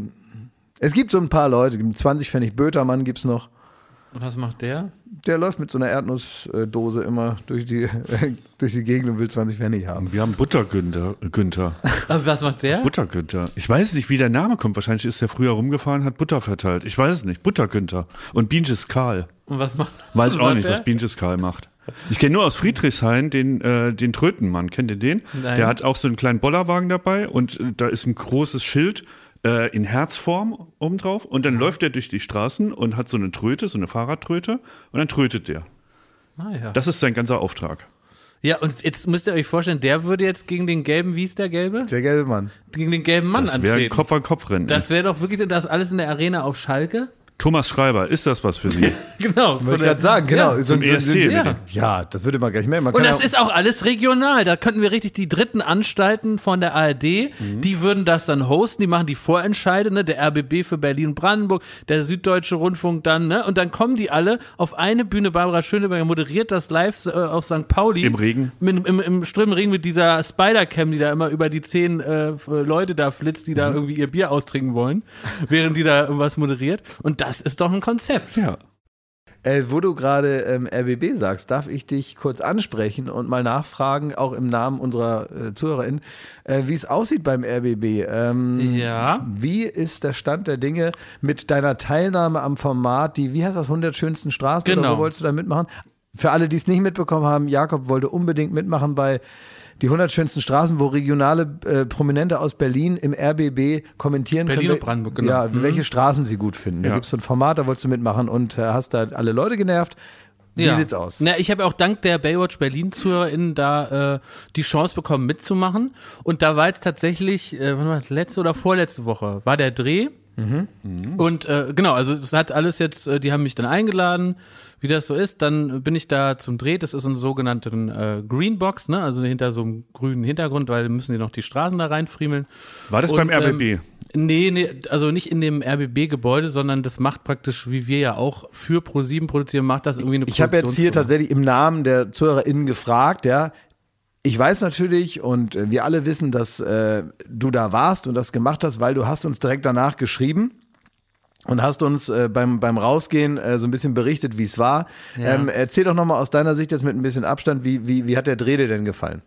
es gibt so ein paar Leute, zwanzig Pfennig Bötermann gibt's noch. Und was macht der? Der läuft mit so einer Erdnussdose immer durch die, durch die Gegend und will zwanzig Pfennig haben. Wir haben Buttergünther. Günther. Also was macht der? Buttergünther. Ich weiß nicht, wie der Name kommt. Wahrscheinlich ist der früher rumgefahren, hat Butter verteilt. Ich weiß es nicht. Buttergünther. Und Bienches Karl. Und was macht Weiß ich auch macht nicht, der? was Bienches Karl macht. Ich kenne nur aus Friedrichshain den, äh, den Trötenmann. Kennt ihr den? Nein. Der hat auch so einen kleinen Bollerwagen dabei und äh, da ist ein großes Schild äh, in Herzform obendrauf. Und dann läuft er durch die Straßen und hat so eine Tröte, so eine Fahrradtröte. Und dann trötet der. Ah, ja. Das ist sein ganzer Auftrag. Ja, und jetzt müsst ihr euch vorstellen, der würde jetzt gegen den gelben, wie ist der gelbe? Der gelbe Mann. Gegen den gelben Mann Das wäre antreten. Kopf an Kopf rennen. Das wäre doch wirklich, das alles in der Arena auf Schalke? Thomas Schreiber, ist das was für Sie? Genau. Wollte ich gerade sagen, genau. Ja. So, Zum E S C, ja. bitte. ja, das würde man gleich merken. Man Und kann das ja, ist auch alles regional. Da könnten wir richtig die dritten Anstalten von der A R D, Mhm. die würden das dann hosten, die machen die Vorentscheide, ne? Der R B B für Berlin und Brandenburg, der Süddeutsche Rundfunk dann, ne? Und dann kommen die alle auf eine Bühne. Barbara Schöneberger moderiert das live äh, auf Sankt Pauli. Im Regen. Mit, im, Im strömenden Regen mit dieser Spider-Cam, die da immer über die zehn äh, Leute da flitzt, die Mhm. da irgendwie ihr Bier austrinken wollen, während die da irgendwas moderiert. Und das ist doch ein Konzept. Ja. äh, wo du gerade ähm, R B B sagst, darf ich dich kurz ansprechen und mal nachfragen, auch im Namen unserer äh, ZuhörerInnen, äh, wie es aussieht beim R B B. Ähm, Ja. Wie ist der Stand der Dinge mit deiner Teilnahme am Format, die, wie heißt das, hundert schönsten Straßen? Oder Genau. wo wolltest du da mitmachen? Für alle, die es nicht mitbekommen haben, Jakob wollte unbedingt mitmachen bei die hundert schönsten Straßen, wo regionale äh, Prominente aus Berlin im R B B kommentieren Berlin können. und Brandenburg, genau. Ja, Mhm. welche Straßen sie gut finden. Da Ja. gibt es so ein Format, da wolltest du mitmachen und äh, hast da alle Leute genervt. Wie Ja. sieht's aus? Na, ich habe auch dank der Baywatch Berlin-ZuhörerInnen da äh, die Chance bekommen, mitzumachen. Und da war jetzt tatsächlich, äh, wann war das, letzte oder vorletzte Woche, war der Dreh. Und äh, genau, also es hat alles jetzt, äh, die haben mich dann eingeladen, wie das so ist. Dann bin ich da zum Dreh. Das ist eine sogenannte äh, Greenbox, ne? Also hinter so einem grünen Hintergrund, weil müssen die noch die Straßen da reinfriemeln. War das Und, beim R B B? Ähm, nee, nee, also nicht in dem R B B-Gebäude, sondern das macht praktisch, wie wir ja auch für ProSieben produzieren, macht das irgendwie eine Ich habe jetzt hier Produktionsfirma. tatsächlich im Namen der ZuhörerInnen gefragt, ja, ich weiß natürlich und äh, wir alle wissen, dass äh, du da warst und das gemacht hast, weil du hast uns direkt danach geschrieben. Und hast uns äh, beim, beim Rausgehen äh, so ein bisschen berichtet, wie es war. Ja. Ähm, erzähl doch nochmal aus deiner Sicht jetzt mit ein bisschen Abstand, wie, wie, wie hat der Dreh dir denn gefallen?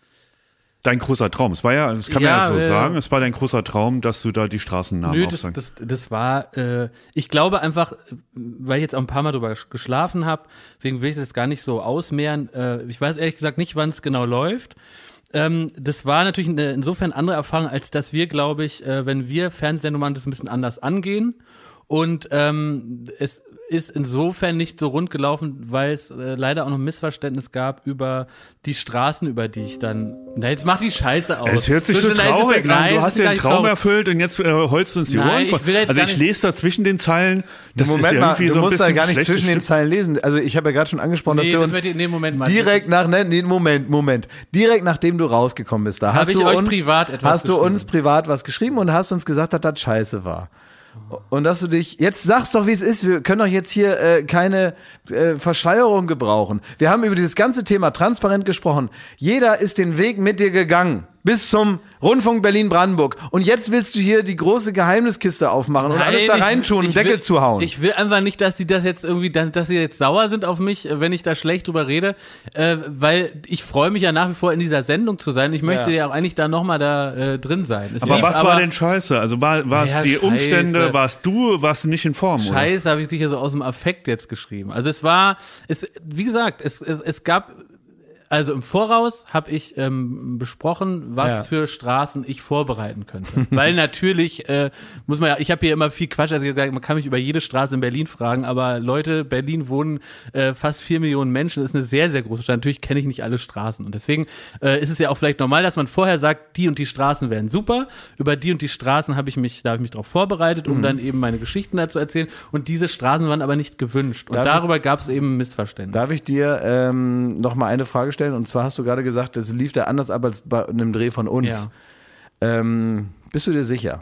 Dein großer Traum. Es war ja, das kann Ja, man ja so ja. sagen, es war dein großer Traum, dass du da die Straßennamen Nö, das, aufsagst. das, das war, äh, ich glaube einfach, weil ich jetzt auch ein paar Mal drüber geschlafen habe, deswegen will ich das gar nicht so ausmehren. Äh, ich weiß ehrlich gesagt nicht, wann es genau läuft. Ähm, das war natürlich eine, insofern andere Erfahrung, als dass wir, glaube ich, äh, wenn wir Fernsehsendungen machen, das ein bisschen anders angehen. Und ähm, es ist insofern nicht so rund gelaufen, weil es äh, leider auch noch ein Missverständnis gab über die Straßen, über die ich dann. Na, jetzt mach die Scheiße aus. Es hört sich so nein, es ist- traurig an. nein, Du es hast ist dir gar einen nicht Traum traurig. erfüllt und jetzt äh, holst du uns die Nein, Ohren ich voll. will jetzt Also gar ich nicht- lese da zwischen den Zeilen, das Moment ist ja mal, irgendwie du so ein musst bisschen da gar nicht schlecht zwischen den gestimmt. Zeilen lesen. Also ich habe ja gerade schon angesprochen, Nee, dass du das uns wird, nee, Moment mal. direkt nach, ne, nee, Moment, Moment, direkt nachdem du rausgekommen bist, da hast ich du euch uns, privat etwas hast du geschrieben. uns privat was geschrieben und hast uns gesagt, dass das scheiße war. Und dass du dich, jetzt sag's doch, wie es ist, wir können doch jetzt hier äh, keine äh, Verschleierung gebrauchen. Wir haben über dieses ganze Thema transparent gesprochen. Jeder ist den Weg mit dir gegangen. Bis zum Rundfunk Berlin-Brandenburg. Und jetzt willst du hier die große Geheimniskiste aufmachen und Nein, alles da ich- reintun und ich Deckel will, zuhauen. Ich will einfach nicht, dass die das jetzt irgendwie, dass, dass sie jetzt sauer sind auf mich, wenn ich da schlecht drüber rede, äh, weil ich freue mich ja nach wie vor in dieser Sendung zu sein. Ich möchte Ja. ja, auch eigentlich da nochmal da äh, drin sein. Es Aber lief was war denn scheiße? Also war, war es Ja, die scheiße. Umstände, warst du, warst du nicht in Form, oder? Scheiße, habe ich sicher so aus dem Affekt jetzt geschrieben. Also es war, es, wie gesagt, es, es, es gab, also im Voraus habe ich ähm, besprochen, was Ja. für Straßen ich vorbereiten könnte. Weil natürlich äh, muss man ja, ich habe hier immer viel Quatsch, also ich hab gesagt, man kann mich über jede Straße in Berlin fragen, aber Leute, Berlin wohnen äh, fast vier Millionen Menschen, das ist eine sehr, sehr große Stadt. Natürlich kenne ich nicht alle Straßen und deswegen äh, ist es ja auch vielleicht normal, dass man vorher sagt, die und die Straßen wären super. Über die und die Straßen habe ich mich, da habe ich mich drauf vorbereitet, um dann eben meine Geschichten dazu erzählen. Und diese Straßen waren aber nicht gewünscht. Und Darf ich- darüber gab es eben ein Missverständnis. Darf ich dir ähm, noch mal eine Frage stellen? Und zwar hast du gerade gesagt, das lief da anders ab als bei einem Dreh von uns. Ja. Ähm, bist du dir sicher?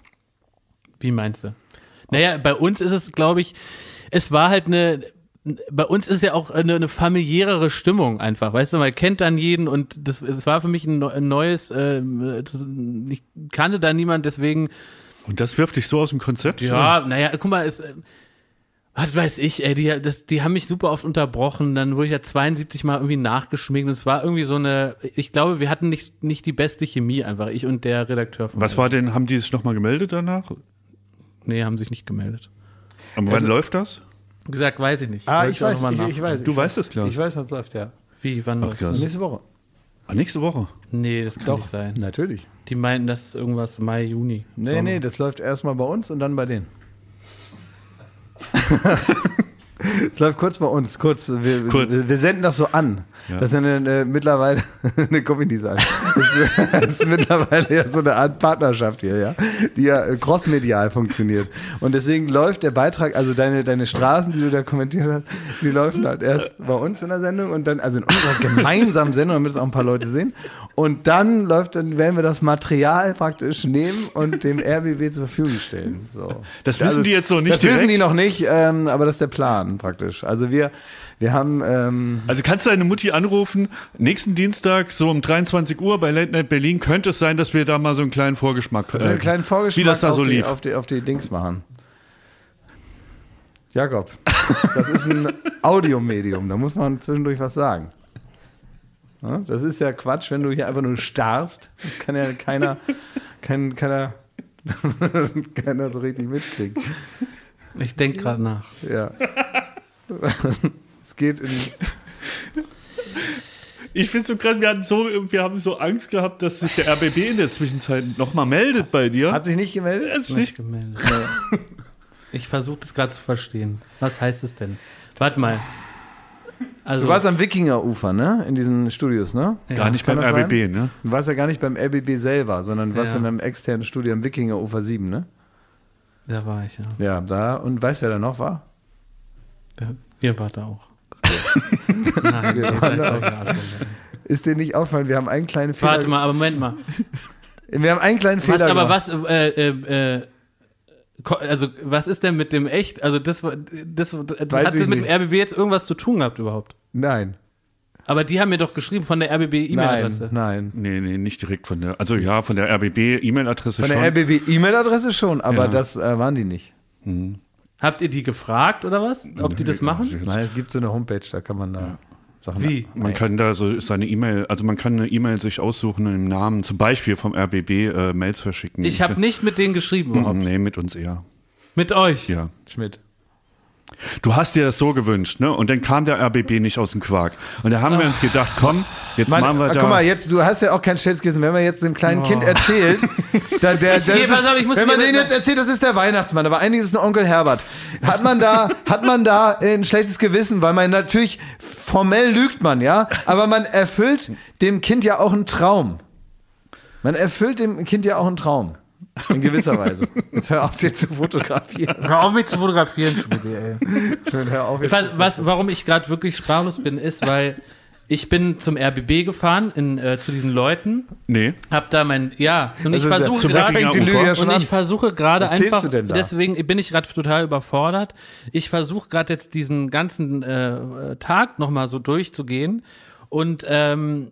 Wie meinst du? Naja, bei uns ist es, glaube ich, es war halt eine, bei uns ist ja auch eine, eine familiärere Stimmung einfach, weißt du, man kennt dann jeden und das, es war für mich ein, neu- ein neues, äh, das, ich kannte da niemand, deswegen, Und das wirft dich so aus dem Konzept? ja, naja, guck mal, es, äh, was weiß ich, ey, die, das, die haben mich super oft unterbrochen, dann wurde ich ja zweiundsiebzig Mal irgendwie nachgeschminkt und es war irgendwie so eine, ich glaube, wir hatten nicht, nicht die beste Chemie einfach, ich und der Redakteur von Was war denn, haben die sich nochmal gemeldet danach? Nee, haben sich nicht gemeldet. Und wann läuft das? Wie gesagt, weiß ich nicht. Ah, Wollte ich auch weiß, noch mal ich, ich nachfragen. weiß. Du ich weißt weiß, es, klar. Ich weiß, was läuft, ja. Wie, wann läuft krass. das? Nächste Woche. Ah, nächste Woche. Nee, das kann Doch, nicht sein. natürlich. Die meinten, das ist irgendwas Mai, Juni. Nee, Sommer. nee, das läuft erstmal bei uns und dann bei denen. Es läuft kurz bei uns, kurz. Wir, Kurz. wir, wir senden das so an. Ja. Das ist eine, eine, mittlerweile eine Comedy sein. Das, ist- das ist mittlerweile ja so eine Art Partnerschaft hier, ja, die ja äh, crossmedial funktioniert. Und deswegen läuft der Beitrag, also deine, deine Straßen, die du da kommentiert hast, die laufen halt erst bei uns in der Sendung und dann, also in unserer gemeinsamen Sendung, damit es auch ein paar Leute sehen. Und dann läuft, dann werden wir das Material praktisch nehmen und dem R B B zur Verfügung stellen. So. Das wissen die jetzt noch nicht Das wissen direkt? die noch nicht, ähm, aber das ist der Plan praktisch. Also wir, wir haben, ähm, Also kannst du deine Mutti anrufen, nächsten Dienstag so um dreiundzwanzig Uhr bei Late Night Berlin könnte es sein, dass wir da mal so einen kleinen Vorgeschmack, so einen kleinen Vorgeschmack wie das da auf, so die, lief. auf, die, auf die Dings machen. Jakob, das ist ein Audiomedium, da muss man zwischendurch was sagen. Ja, das ist ja Quatsch, wenn du hier einfach nur starrst. Das kann ja keiner, kein, keiner, keiner so richtig mitkriegen. Ich denke gerade nach. Ja. Es geht in. Ich finde so gerade, wir hatten so, wir haben so Angst gehabt, dass sich der R B B in der Zwischenzeit nochmal meldet bei dir. Hat sich nicht gemeldet? Jetzt Nicht nicht. gemeldet. Ich versuche das gerade zu verstehen. Was heißt es denn? Warte mal. Also, Du warst am Wikingerufer, ne? In diesen Studios, ne? ja. Gar nicht Kann beim das R B B, ne? Du warst ja gar nicht beim R B B selber, sondern du warst Ja. in einem externen Studio am Wikingerufer sieben, ne? Da war ich, ja. Ja, da. Und weißt du, wer da noch war? Ja, ihr wart da auch. Nein, ihr seid doch gerade. Ist dir nicht aufgefallen, wir haben einen kleinen Fehler. Warte mal, aber Moment mal. Wir haben einen kleinen Was, Fehler aber gemacht. was, äh, äh, äh, ko- also, was ist denn mit dem echt? Also, das, war- das, das Weiß hat ich das mit dem nicht. R B B jetzt irgendwas zu tun gehabt überhaupt? Nein. Aber die haben mir doch geschrieben von der R B B-E-Mail-Adresse. Nein, nein. Nee, nee, nicht direkt von der, also ja, von der R B B-E-Mail-Adresse schon. Von der R B B-E-Mail-Adresse schon, aber Ja. das äh, waren die nicht. Habt ihr die gefragt oder was? Ob die das machen? Nein, es gibt so eine Homepage, da kann man da Sachen. Wie? Man kann da so seine E-Mail, also man kann eine E-Mail sich aussuchen und im Namen zum Beispiel vom R B B äh, Mails verschicken. Ich habe nicht mit denen geschrieben überhaupt. Nee, mit uns eher. Mit euch? Ja. Schmidt. Du hast dir das so gewünscht, ne? Und dann kam der R B B nicht aus dem Quark. Und da haben wir uns gedacht, komm, jetzt Mann, machen wir da. guck mal, jetzt, du hast ja auch kein Stellskissen. Wenn man jetzt dem kleinen Kind erzählt, da, der, das nee, ist, pass auf, ich muss wenn man mir- denen jetzt erzählt, das ist der Weihnachtsmann, aber eigentlich ist es ein Onkel Herbert. Hat man da, hat man da ein schlechtes Gewissen, weil man natürlich, formell lügt man, ja, aber man erfüllt dem Kind ja auch einen Traum. Man erfüllt dem Kind ja auch einen Traum. In gewisser Weise. Jetzt hör auf, dir zu fotografieren. Hör auf mich zu fotografieren, Schmidt, ey. Schön, hör auf. Ich weiß, was, warum ich gerade wirklich sprachlos bin, ist, weil ich bin zum R B B gefahren, in, äh, zu diesen Leuten, Nee. hab da mein, ja, und ich Das ist ja- versuche zum gerade, fängt die Lüge ja schon und ich an. versuche gerade Was erzählst einfach, du denn da? deswegen bin ich gerade total überfordert. Ich versuche gerade jetzt diesen ganzen äh, Tag nochmal so durchzugehen und ähm,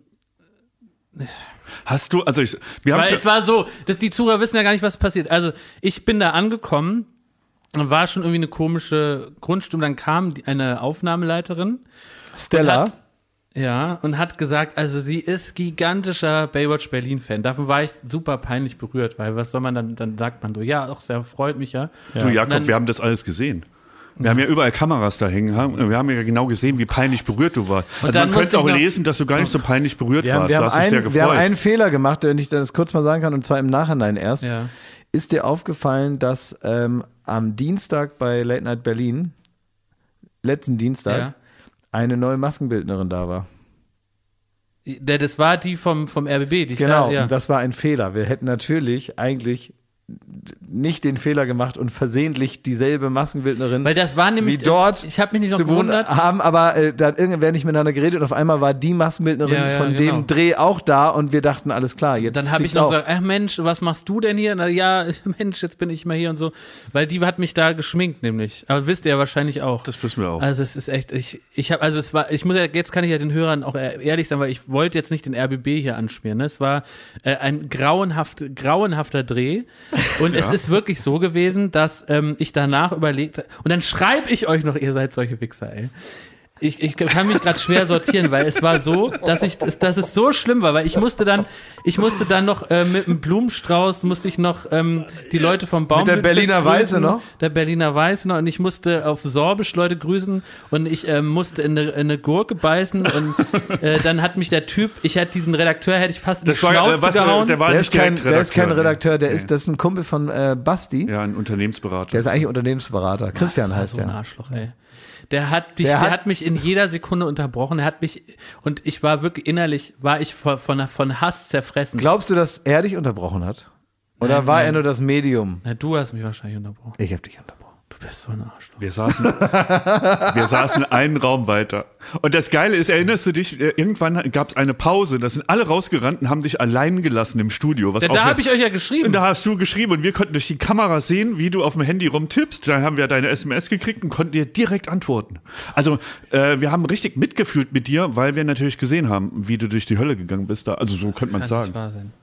Hast du, also ich, wir haben weil es war so, dass die Zuhörer wissen ja gar nicht, was passiert. Also ich bin da angekommen, dann war schon irgendwie eine komische Grundstimmung, dann kam die, eine Aufnahmeleiterin. Stella. Und hat, ja, und hat gesagt, also sie ist gigantischer Baywatch Berlin-Fan. Davon war ich super peinlich berührt, weil was soll man dann, dann sagt man so, ja, doch, sehr freut mich ja. Du Jakob, dann- wir haben das alles gesehen. Wir haben ja überall Kameras da hängen, haben- wir haben ja genau gesehen, wie peinlich berührt du warst. Also dann man musste könnte auch ich noch- lesen, dass du gar nicht so peinlich berührt Wir haben, warst. wir, Du haben hast dich sehr einen, wir haben gefreut. einen Fehler gemacht, den ich das kurz mal sagen kann, und zwar im Nachhinein erst. Ja. Ist dir aufgefallen, dass ähm, am Dienstag bei Late Night Berlin, letzten Dienstag, Ja. eine neue Maskenbildnerin da war? Der, das war die vom, vom R B B, die ich Genau, da, ja. und das war ein Fehler. Wir hätten natürlich eigentlich nicht den Fehler gemacht und versehentlich dieselbe Maskenbildnerin Weil das war nämlich, wie dort ich habe mich nicht noch zu wohnen gewundert. haben, aber äh, da hat irgendwer nicht miteinander geredet und auf einmal war die Maskenbildnerin Ja, ja, von genau. dem Dreh auch da und wir dachten, alles klar, jetzt Dann habe ich fliegt's noch auch. gesagt, ach Mensch, was machst du denn hier? Na ja, Mensch, jetzt bin ich mal hier und so. Weil die hat mich da geschminkt nämlich. Aber wisst ihr ja wahrscheinlich auch. Das wissen wir auch. Also es ist echt, ich, ich habe, also es war, ich muss ja, jetzt kann ich ja den Hörern auch ehrlich sein, weil ich wollte jetzt nicht den R B B hier anschmieren. Ne? Es war äh, ein grauenhaft, grauenhafter Dreh und es ist wirklich so gewesen, dass ähm, ich danach überlegt und dann schreibe ich euch noch, ihr seid solche Wichser, ey. Ich, ich kann mich gerade schwer sortieren, weil es war so, dass ich, dass es so schlimm war, weil ich musste dann, ich musste dann noch äh, mit einem Blumenstrauß musste ich noch ähm, die Leute vom Baum Mit der Berliner Weiße noch? der Berliner Weiße noch und ich musste auf Sorbisch Leute grüßen und ich ähm, musste in eine, in eine Gurke beißen und äh, dann hat mich der Typ, ich hätte diesen Redakteur hätte ich fast in die Das war, Schnauze äh, was, äh, gehauen. der war Der nicht ist, kein, direkt der ist kein Redakteur, der Nee. ist, das ist ein Kumpel von äh, Basti. Ja, ein Unternehmensberater. Der ist eigentlich Unternehmensberater. Christian Das war heißt so ein der. Arschloch, ey. Der hat dich, Der der, hat- hat, mich in jeder Sekunde unterbrochen. Er hat mich und ich war wirklich innerlich, war ich von von, von Hass zerfressen. Glaubst du, dass er dich unterbrochen hat? Oder Nein, war nein. er nur das Medium? Na, du hast mich wahrscheinlich unterbrochen. Ich hab dich unterbrochen. Du bist so ein Arschloch. Wir saßen, wir saßen einen Raum weiter. Und das Geile ist, erinnerst du dich, äh, irgendwann gab es eine Pause, da sind alle rausgerannt und haben dich allein gelassen im Studio. Was Da, auch da eine- habe ich euch ja Und geschrieben. da hast du geschrieben und wir konnten durch die Kamera sehen, wie du auf dem Handy rumtippst. Dann haben wir deine S M S gekriegt und konnten dir direkt antworten. Also äh, wir haben richtig mitgefühlt mit dir, weil wir natürlich gesehen haben, wie du durch die Hölle gegangen bist. Da. Also so könnte man Kann sagen. nicht wahr sein.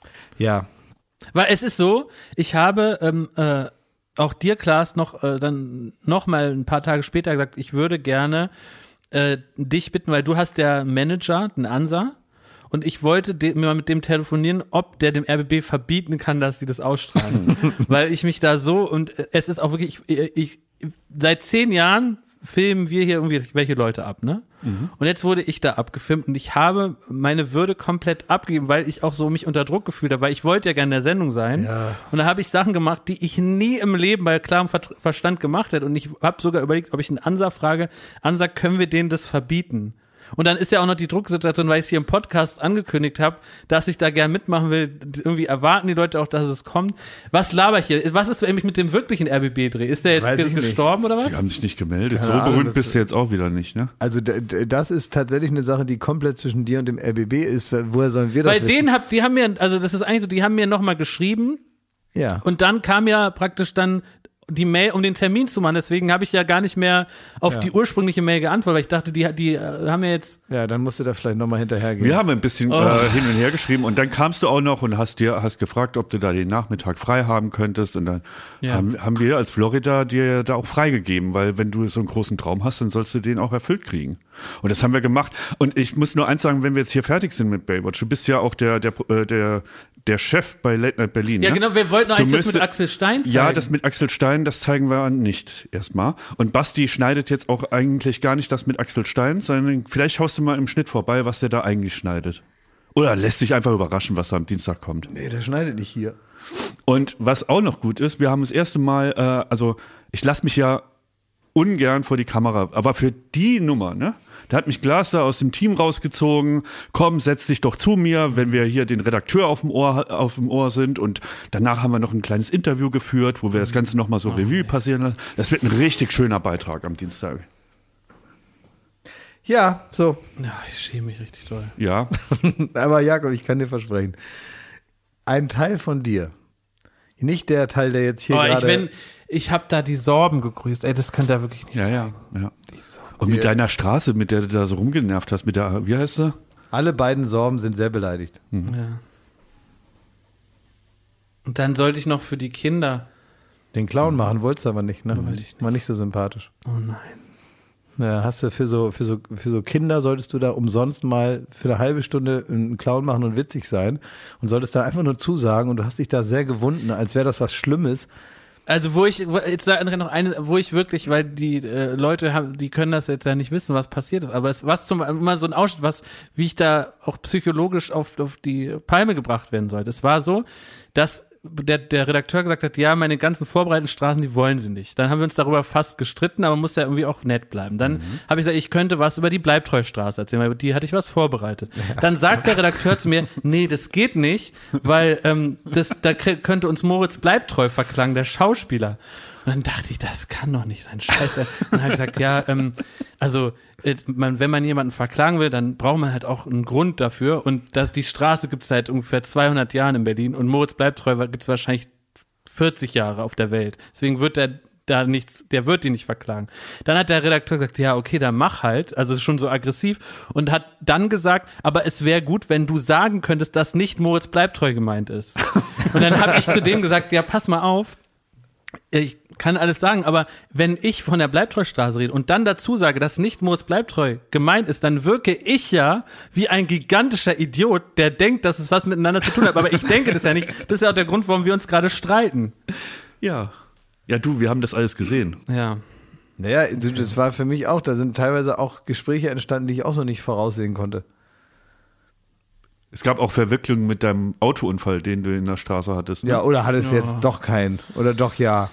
Ja. Weil es ist so, ich habe ähm, äh, auch dir, Klaas, noch äh, dann noch mal ein paar Tage später gesagt, ich würde gerne äh, dich bitten, weil du hast der Manager, den Ansa, und ich wollte de- mal mit dem telefonieren, ob der dem R B B verbieten kann, dass sie das ausstrahlen. Weil ich mich da so, und es ist auch wirklich, ich, ich seit zehn Jahren filmen wir hier irgendwie welche Leute ab, ne? Und jetzt wurde ich da abgefilmt und ich habe meine Würde komplett abgegeben, weil ich auch so mich unter Druck gefühlt habe, weil ich wollte ja gerne in der Sendung sein. Ja. Und da habe ich Sachen gemacht, die ich nie im Leben bei klarem Ver- Verstand gemacht hätte. Und ich habe sogar überlegt, ob ich einen Ansa frage, Ansa, können wir denen das verbieten? Und dann ist ja auch noch die Drucksituation, weil ich es hier im Podcast angekündigt habe, dass ich da gern mitmachen will. Irgendwie erwarten die Leute auch, dass es kommt. Was laber ich hier? Was ist eigentlich mit dem wirklichen R B B-Dreh? Ist der jetzt Weiß ich ge- nicht. gestorben oder was? Die haben sich nicht gemeldet. Keine so Ahnung, berühmt das- bist du jetzt auch wieder nicht, ne? Also d- d- das ist tatsächlich eine Sache, die komplett zwischen dir und dem R B B ist. Woher sollen wir das Bei wissen? denen hab, die haben mir, also das ist eigentlich so, die haben mir nochmal geschrieben Ja. und dann kam ja praktisch dann die Mail, um den Termin zu machen. Deswegen habe ich ja gar nicht mehr auf Ja. die ursprüngliche Mail geantwortet, weil ich dachte, die, die äh, haben ja jetzt. Ja, dann musst du da vielleicht nochmal hinterhergehen. Wir haben ein bisschen Oh. äh, hin und her geschrieben und dann kamst du auch noch und hast dir hast gefragt, ob du da den Nachmittag frei haben könntest und dann Ja. haben, haben wir als Florida dir da auch freigegeben, weil wenn du so einen großen Traum hast, dann sollst du den auch erfüllt kriegen. Und das haben wir gemacht. Und ich muss nur eins sagen, wenn wir jetzt hier fertig sind mit Baywatch, du bist ja auch der der äh, der der Chef bei Late Night Berlin. Ja, ne? genau, wir wollten Du eigentlich das müsste- mit Axel Stein zeigen. Ja, das mit Axel Stein, das zeigen wir nicht erstmal. Und Basti schneidet jetzt auch eigentlich gar nicht das mit Axel Stein, sondern vielleicht schaust du mal im Schnitt vorbei, was der da eigentlich schneidet. Oder lässt sich einfach überraschen, was da am Dienstag kommt. Nee, der schneidet nicht hier. Und was auch noch gut ist, wir haben das erste Mal, äh, also ich lasse mich ja ungern vor die Kamera, aber für die Nummer, ne? Da hat mich Glas da aus dem Team rausgezogen. Komm, setz dich doch zu mir, wenn wir hier den Redakteur auf dem Ohr, auf dem Ohr sind. Und danach haben wir noch ein kleines Interview geführt, wo wir das Ganze nochmal so Revue passieren lassen. Das wird ein richtig schöner Beitrag am Dienstag. Ja, so. Ja, ich schäme mich richtig doll. Ja, Aber Jakob, ich kann dir versprechen, ein Teil von dir, nicht der Teil, der jetzt hier Aber ich, gerade... wenn, ich habe da die Sorben gegrüßt. Ey, das könnt ihr wirklich nicht ja, zeigen. ja, ja. Und mit deiner Straße, mit der du da so rumgenervt hast, mit der, wie heißt sie? Alle beiden Sorben sind sehr beleidigt. Ja. Und dann sollte ich noch für die Kinder. Den Clown machen wolltest du aber nicht, ne? Wollte ich nicht. War nicht so sympathisch. Oh nein. Ja, hast du für so, für so, für so Kinder solltest du da umsonst mal für eine halbe Stunde einen Clown machen und witzig sein und solltest da einfach nur zusagen und du hast dich da sehr gewunden, als wäre das was Schlimmes. Also wo ich, wo- jetzt sag André noch eine, wo ich wirklich, weil die äh, Leute haben, die können das jetzt ja nicht wissen, was passiert ist, aber es war zum mal so ein Ausschnitt, was, wie ich da auch psychologisch auf, auf die Palme gebracht werden sollte. Es war so, dass der, der Redakteur gesagt hat, ja, meine ganzen vorbereiteten Straßen, die wollen sie nicht. Dann haben wir uns darüber fast gestritten, aber muss ja irgendwie auch nett bleiben. Dann habe ich gesagt, ich könnte was über die Bleibtreustraße erzählen, weil über die hatte ich was vorbereitet. Dann sagt der Redakteur zu mir, nee, das geht nicht, weil ähm, das, da kre- könnte uns Moritz Bleibtreu verklagen, der Schauspieler. Und dann dachte ich, das kann doch nicht sein, scheiße. Und dann habe ich gesagt, ja, ähm, also äh, man, wenn man jemanden verklagen will, dann braucht man halt auch einen Grund dafür. Und das, die Straße gibt es seit ungefähr zweihundert Jahren in Berlin und Moritz Bleibtreu gibt es wahrscheinlich vierzig Jahre auf der Welt. Deswegen wird der da nichts, der wird die nicht verklagen. Dann hat der Redakteur gesagt, ja, okay, dann mach halt, also schon so aggressiv und hat dann gesagt, aber es wäre gut, wenn du sagen könntest, dass nicht Moritz Bleibtreu gemeint ist. Und dann habe ich zu dem gesagt, ja, pass mal auf, ich kann alles sagen, aber wenn ich von der Bleibtreustraße rede und dann dazu sage, dass nicht Moritz Bleibtreu gemeint ist, dann wirke ich ja wie ein gigantischer Idiot, der denkt, dass es was miteinander zu tun hat. Aber ich denke das ja nicht. Das ist ja auch der Grund, warum wir uns gerade streiten. Ja. Ja, du, wir haben das alles gesehen. Ja. Naja, du, das war für mich auch, da sind teilweise auch Gespräche entstanden, die ich auch so nicht voraussehen konnte. Es gab auch Verwicklungen mit deinem Autounfall, den du in der Straße hattest. Ne? Ja, oder hat es jetzt doch keinen? Oder doch ja?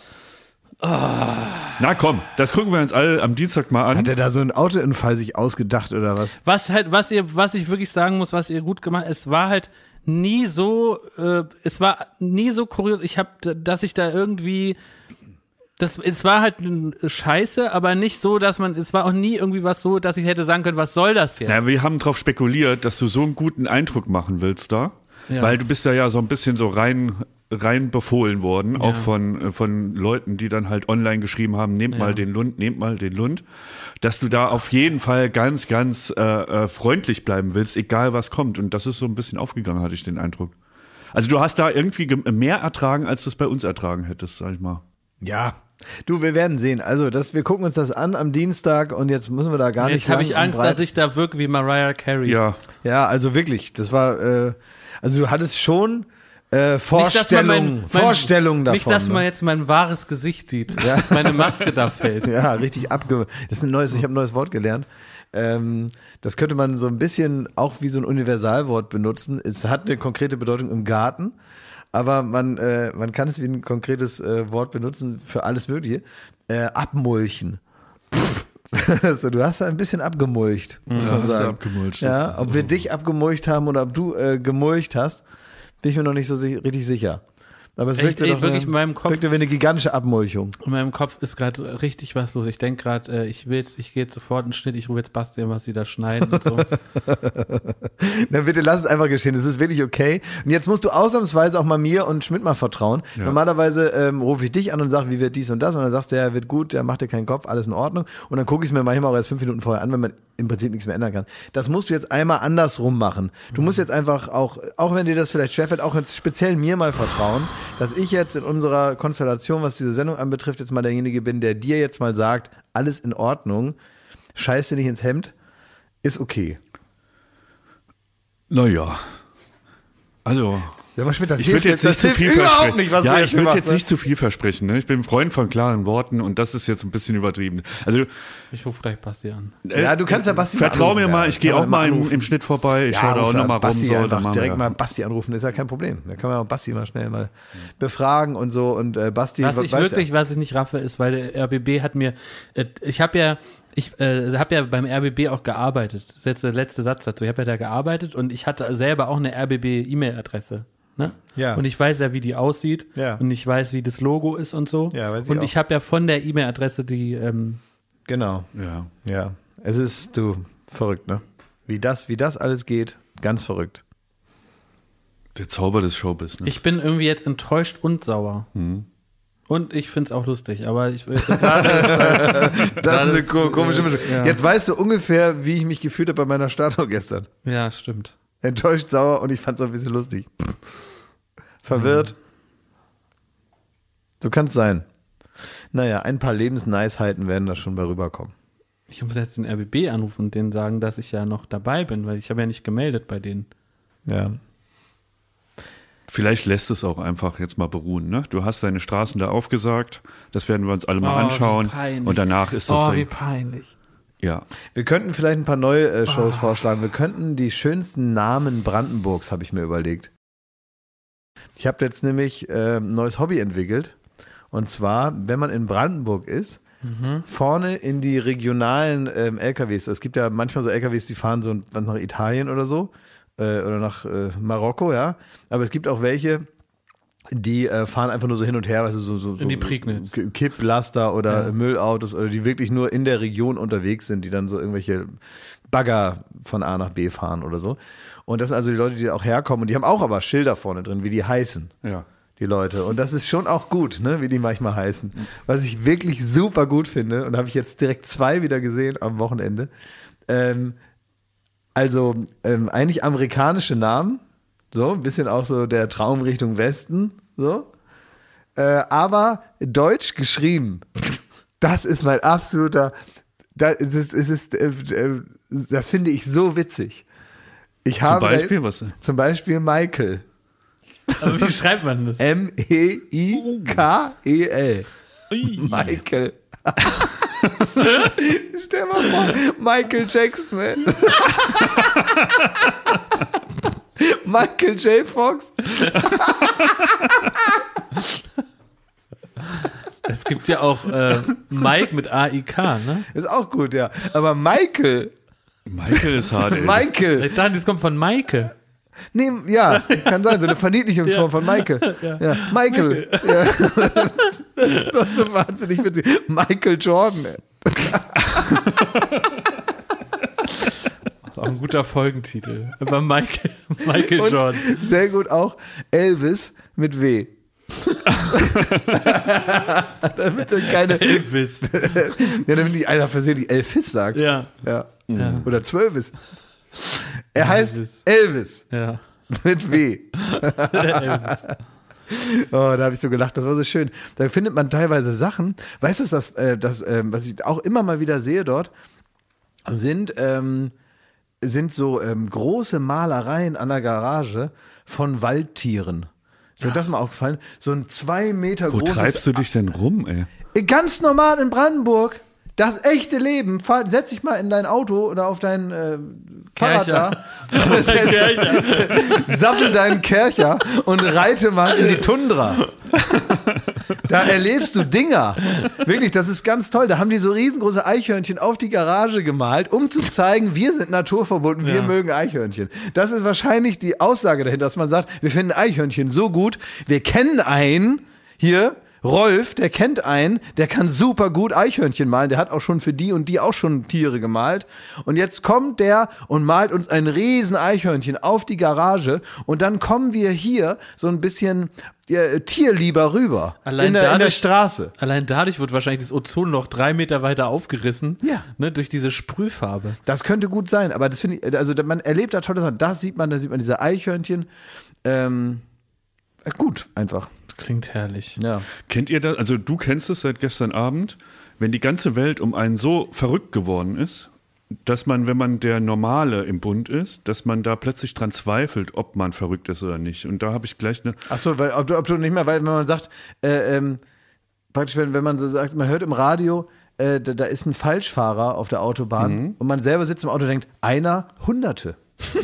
Na komm, das gucken wir uns alle am Dienstag mal an. Hat er da so einen Autounfall sich ausgedacht oder was? Was halt, was ihr, was ich wirklich sagen muss, was ihr gut gemacht, es war halt nie so, äh, es war nie so kurios. Ich habe, dass ich da irgendwie, das, es war halt scheiße, aber nicht so, dass man, es war auch nie irgendwie was so, dass ich hätte sagen können, was soll das jetzt? Ja, wir haben darauf spekuliert, dass du so einen guten Eindruck machen willst da, Ja. weil du bist da ja so ein bisschen so rein rein befohlen worden, auch von von Leuten, die dann halt online geschrieben haben, nehmt mal den Lund, nehmt mal den Lund, dass du da auf jeden Fall ganz, ganz äh, äh, freundlich bleiben willst, egal was kommt. Und das ist so ein bisschen aufgegangen, hatte ich den Eindruck. Also du hast da irgendwie ge- mehr ertragen, als du es bei uns ertragen hättest, sag ich mal. Ja. Du, wir werden sehen. Also, das, wir gucken uns das an am Dienstag und jetzt müssen wir da gar nicht Jetzt habe lang ich und Angst, breit- dass ich da wirke wie Mariah Carey. Ja, Ja, also wirklich, das war, äh, also du hattest schon äh, Vorstellungen, mein- mein- Vorstellungen davon. Nicht, dass man ne? jetzt mein wahres Gesicht sieht. Meine Maske da fällt. Ja, richtig abge... Das ist ein neues, ich habe ein neues Wort gelernt. Ähm, das könnte man so ein bisschen auch wie so ein Universalwort benutzen. Es hat eine konkrete Bedeutung im Garten, aber man, äh, man kann es wie ein konkretes äh, Wort benutzen für alles Mögliche. Äh, abmulchen. Also, du hast da ein bisschen abgemulcht, muss Ja, man hast du sagen. abgemulcht, Ja, das- ob wir dich abgemulcht haben oder ob du äh, gemulcht hast, bin ich mir noch nicht so si- richtig sicher. Aber es Echt, wirkte ey, doch wirklich eine, in meinem Kopf- wirkte wie eine gigantische Abmulchung. In meinem Kopf ist gerade richtig was los. Ich denke gerade, äh, ich will jetzt, ich gehe jetzt sofort in den Schnitt, ich rufe jetzt Bastian, was sie da schneiden und so. Na bitte lass es einfach geschehen, es ist wirklich okay. Und jetzt musst du ausnahmsweise auch mal mir und Schmidt mal vertrauen. Ja. Normalerweise ähm, rufe ich dich an und sage, wie wird dies und das, und dann sagst du, ja, wird gut, der macht dir keinen Kopf, alles in Ordnung. Und dann gucke ich es mir manchmal auch erst fünf Minuten vorher an, wenn man im Prinzip nichts mehr ändern kann. Das musst du jetzt einmal andersrum machen. Du musst jetzt einfach auch, auch wenn dir das vielleicht schwerfällt, auch jetzt speziell mir mal vertrauen, dass ich jetzt in unserer Konstellation, was diese Sendung anbetrifft, jetzt mal derjenige bin, der dir jetzt mal sagt, alles in Ordnung, scheiß dir nicht ins Hemd, ist okay. Naja. Also. Ja, aber Schmidt, das Ich würde jetzt das nicht zu viel überhaupt versprechen. nicht, was ja, du ich würde machst, jetzt ne? nicht zu viel versprechen. Ne? Ich bin ein Freund von klaren Worten und das ist jetzt ein bisschen übertrieben. Also Ich rufe gleich Basti an. äh, Ja, du kannst ja Basti mal vertrau mir anrufen, mal, ja. ich gehe Kann man auch mal immer im, anrufen. im Schnitt vorbei. Ich schaue da auch ruf nochmal rum. Basti So, einfach dann machen direkt wir. mal Basti anrufen, ist ja kein Problem. Da kann man auch Basti mal schnell mal befragen und so. Und äh, Basti, Was ich weiß wirklich, ja. was ich nicht raffe, ist, weil der R B B hat mir, äh, ich habe ja, ich äh, habe ja beim R B B auch gearbeitet. Das ist jetzt der letzte Satz dazu. Ich habe ja da gearbeitet und ich hatte selber auch eine R B B-E-Mail-Adresse. Ne? Ja. Und ich weiß ja, wie die aussieht. Ja. Und ich weiß, wie das Logo ist und so. Ja, weiß ich und auch. ich habe ja von der E-Mail-Adresse die, ähm, Genau, Ja. ja. Es ist, du, verrückt, ne? Wie das, wie das alles geht, ganz verrückt. Der Zauber des Showbiz. Ne? ich bin irgendwie jetzt enttäuscht und sauer. Mhm. Und ich find's auch lustig, aber ich will gerade äh, Das ist eine ist, ko- komische äh, Mischung. ja. Jetzt weißt du ungefähr, wie ich mich gefühlt habe bei meiner Startung gestern. ja, stimmt. Enttäuscht, sauer und ich fand es auch ein bisschen lustig. Verwirrt. So kann es sein. Naja, ein paar Lebensneisheiten werden da schon bei rüberkommen. Ich muss jetzt den R B B anrufen und denen sagen, dass ich ja noch dabei bin, weil ich habe ja nicht gemeldet bei denen. Ja. Vielleicht lässt es auch einfach jetzt mal beruhen. Ne? Du hast deine Straßen da aufgesagt. Das werden wir uns alle mal Oh, wie anschauen. peinlich. Und danach ist das Oh, dann, wie peinlich. ja. Wir könnten vielleicht ein paar neue äh, Shows vorschlagen. Wir könnten die schönsten Namen Brandenburgs, habe ich mir überlegt. Ich habe jetzt nämlich äh, ein neues Hobby entwickelt. Und zwar, wenn man in Brandenburg ist, vorne in die regionalen ähm, L K Ws. Es gibt ja manchmal so L K Ws, die fahren so nach Italien oder so. Äh, oder nach äh, Marokko, ja. Aber es gibt auch welche, die äh, fahren einfach nur so hin und her, weißt du, so, so, so In die Prignitz. K- Kipplaster oder Ja. Müllautos oder die wirklich nur in der Region unterwegs sind, die dann so irgendwelche Bagger von A nach B fahren oder so. Und das sind also die Leute, die auch herkommen und die haben auch aber Schilder vorne drin, wie die heißen. Ja. Die Leute. Und das ist schon auch gut, ne, wie die manchmal heißen. Was ich wirklich super gut finde, und da habe ich jetzt direkt zwei wieder gesehen am Wochenende. Ähm, also ähm, eigentlich amerikanische Namen, so ein bisschen auch so der Traum Richtung Westen, so. Äh, aber deutsch geschrieben. Das ist mein absoluter, das ist, es ist, äh, äh, das finde ich so witzig. Ich Zum habe Beispiel, da, was? zum Beispiel Michael. Aber wie schreibt man das? M E I K E L. Michael. Stell mal vor, Michael Jackson, ey. Michael J. Fox. Es gibt ja auch äh, Mike mit A I K, ne? Ist auch gut, ja. Aber Michael. Michael ist hart, ey. Michael. Ich dachte, das kommt von Maike. Nee, ja, kann sein, so eine Verniedlichungsform von Michael. Ja. Michael. Ja. Das ist doch so wahnsinnig witzig. Michael Jordan, ey. Das ist auch ein guter Folgentitel. Aber Michael, Michael Und Jordan. sehr gut auch Elvis mit W. Damit dann keine. Elvis. Ja, damit nicht einer versehentlich Elvis sagt. Ja. Ja. Ja. Oder Zwölfis. Er heißt Elvis. Elvis Ja. mit W. Elvis. Oh, da habe ich so gelacht, das war so schön. Da findet man teilweise Sachen. Weißt du, das, äh, das, ähm, was ich auch immer mal wieder sehe dort, sind, ähm, sind so ähm, große Malereien an der Garage von Waldtieren. Ist dir das mal aufgefallen? So ein zwei Meter Wo großes. treibst du dich denn rum, ey? Ganz normal in Brandenburg. Das echte Leben. Fahr, setz dich mal in dein Auto oder auf dein äh, Fahrrad Kercher. da. Sammel deinen Kercher und reite mal in die Tundra. Da erlebst du Dinger. Wirklich, das ist ganz toll. Da haben die so riesengroße Eichhörnchen auf die Garage gemalt, um zu zeigen, wir sind naturverbunden, wir Ja. mögen Eichhörnchen. Das ist wahrscheinlich die Aussage dahinter, dass man sagt, wir finden Eichhörnchen so gut, wir kennen einen hier, Rolf, der kennt einen, der kann super gut Eichhörnchen malen, der hat auch schon für die und die auch schon Tiere gemalt. Und jetzt kommt der und malt uns ein riesen Eichhörnchen auf die Garage und dann kommen wir hier so ein bisschen äh, tierlieber rüber Allein in, der, in der dadurch- Straße. Allein dadurch wird wahrscheinlich das Ozonloch drei Meter weiter aufgerissen. Ja. Ne, durch diese Sprühfarbe. Das könnte gut sein, aber das finde ich, also man erlebt da tolle Sachen. Da sieht man, da sieht man diese Eichhörnchen. Ähm, gut, einfach. Klingt herrlich. Ja. Kennt ihr das? Also du kennst es seit gestern Abend, wenn die ganze Welt um einen so verrückt geworden ist, dass man, wenn man der Normale im Bund ist, dass man da plötzlich dran zweifelt, ob man verrückt ist oder nicht. Und da habe ich gleich eine... Ach so, weil ob du, ob du nicht mehr, weil wenn man sagt, äh, ähm, praktisch wenn, wenn man so sagt, man hört im Radio, äh, da, da ist ein Falschfahrer auf der Autobahn Mhm. und man selber sitzt im Auto und denkt, einer, Hunderte.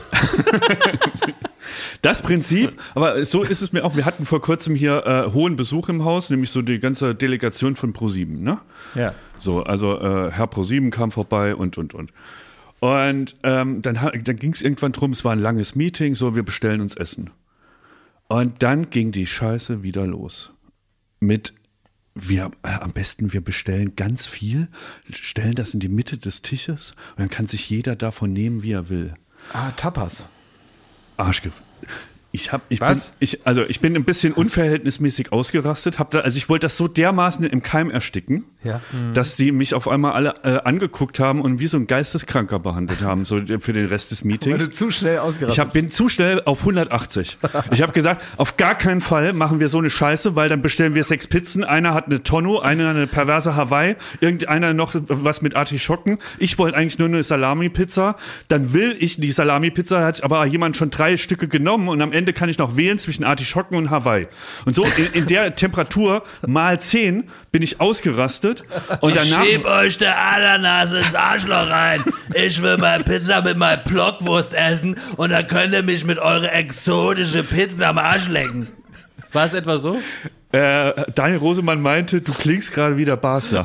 Das Prinzip, aber so ist es mir auch. Wir hatten vor kurzem hier äh, hohen Besuch im Haus, nämlich so die ganze Delegation von ProSieben, ne? Ja. So, also äh, Herr ProSieben kam vorbei und, und, und. Und ähm, dann, ha- dann ging es irgendwann drum, es war ein langes Meeting, so, wir bestellen uns Essen. Und dann ging die Scheiße wieder los. Mit, wir, äh, am besten wir bestellen ganz viel, stellen das in die Mitte des Tisches und dann kann sich jeder davon nehmen, wie er will. Ah, Tapas. Arschge. Ich hab, ich Was? bin, ich, also ich bin ein bisschen unverhältnismäßig ausgerastet. Hab da, also ich wollte das so dermaßen im Keim ersticken, Ja. dass die mich auf einmal alle äh, angeguckt haben und wie so ein Geisteskranker behandelt haben, so für den Rest des Weil Meetings. du zu schnell ausgerastet Ich hab, bin zu schnell auf hundertachtzig. Ich habe gesagt, auf gar keinen Fall machen wir so eine Scheiße, weil dann bestellen wir sechs Pizzen. Einer hat eine Tonno, einer eine perverse Hawaii, irgendeiner noch was mit Artischocken. Ich wollte eigentlich nur eine Salami-Pizza. Dann will ich die Salami-Pizza, hat aber jemand schon drei Stücke genommen und am Ende kann ich noch wählen zwischen Artischocken und Hawaii. Und so in, in der Temperatur mal zehn bin ich ausgerastet. Und danach, Schieb euch der Ananas ins Arschloch rein. Ich will meine Pizza mit meiner Blockwurst essen und dann könnt ihr mich mit eurer exotischen Pizza am Arsch lecken. War es etwa so? äh, Daniel Rosemann meinte, du klingst gerade wie der Basler.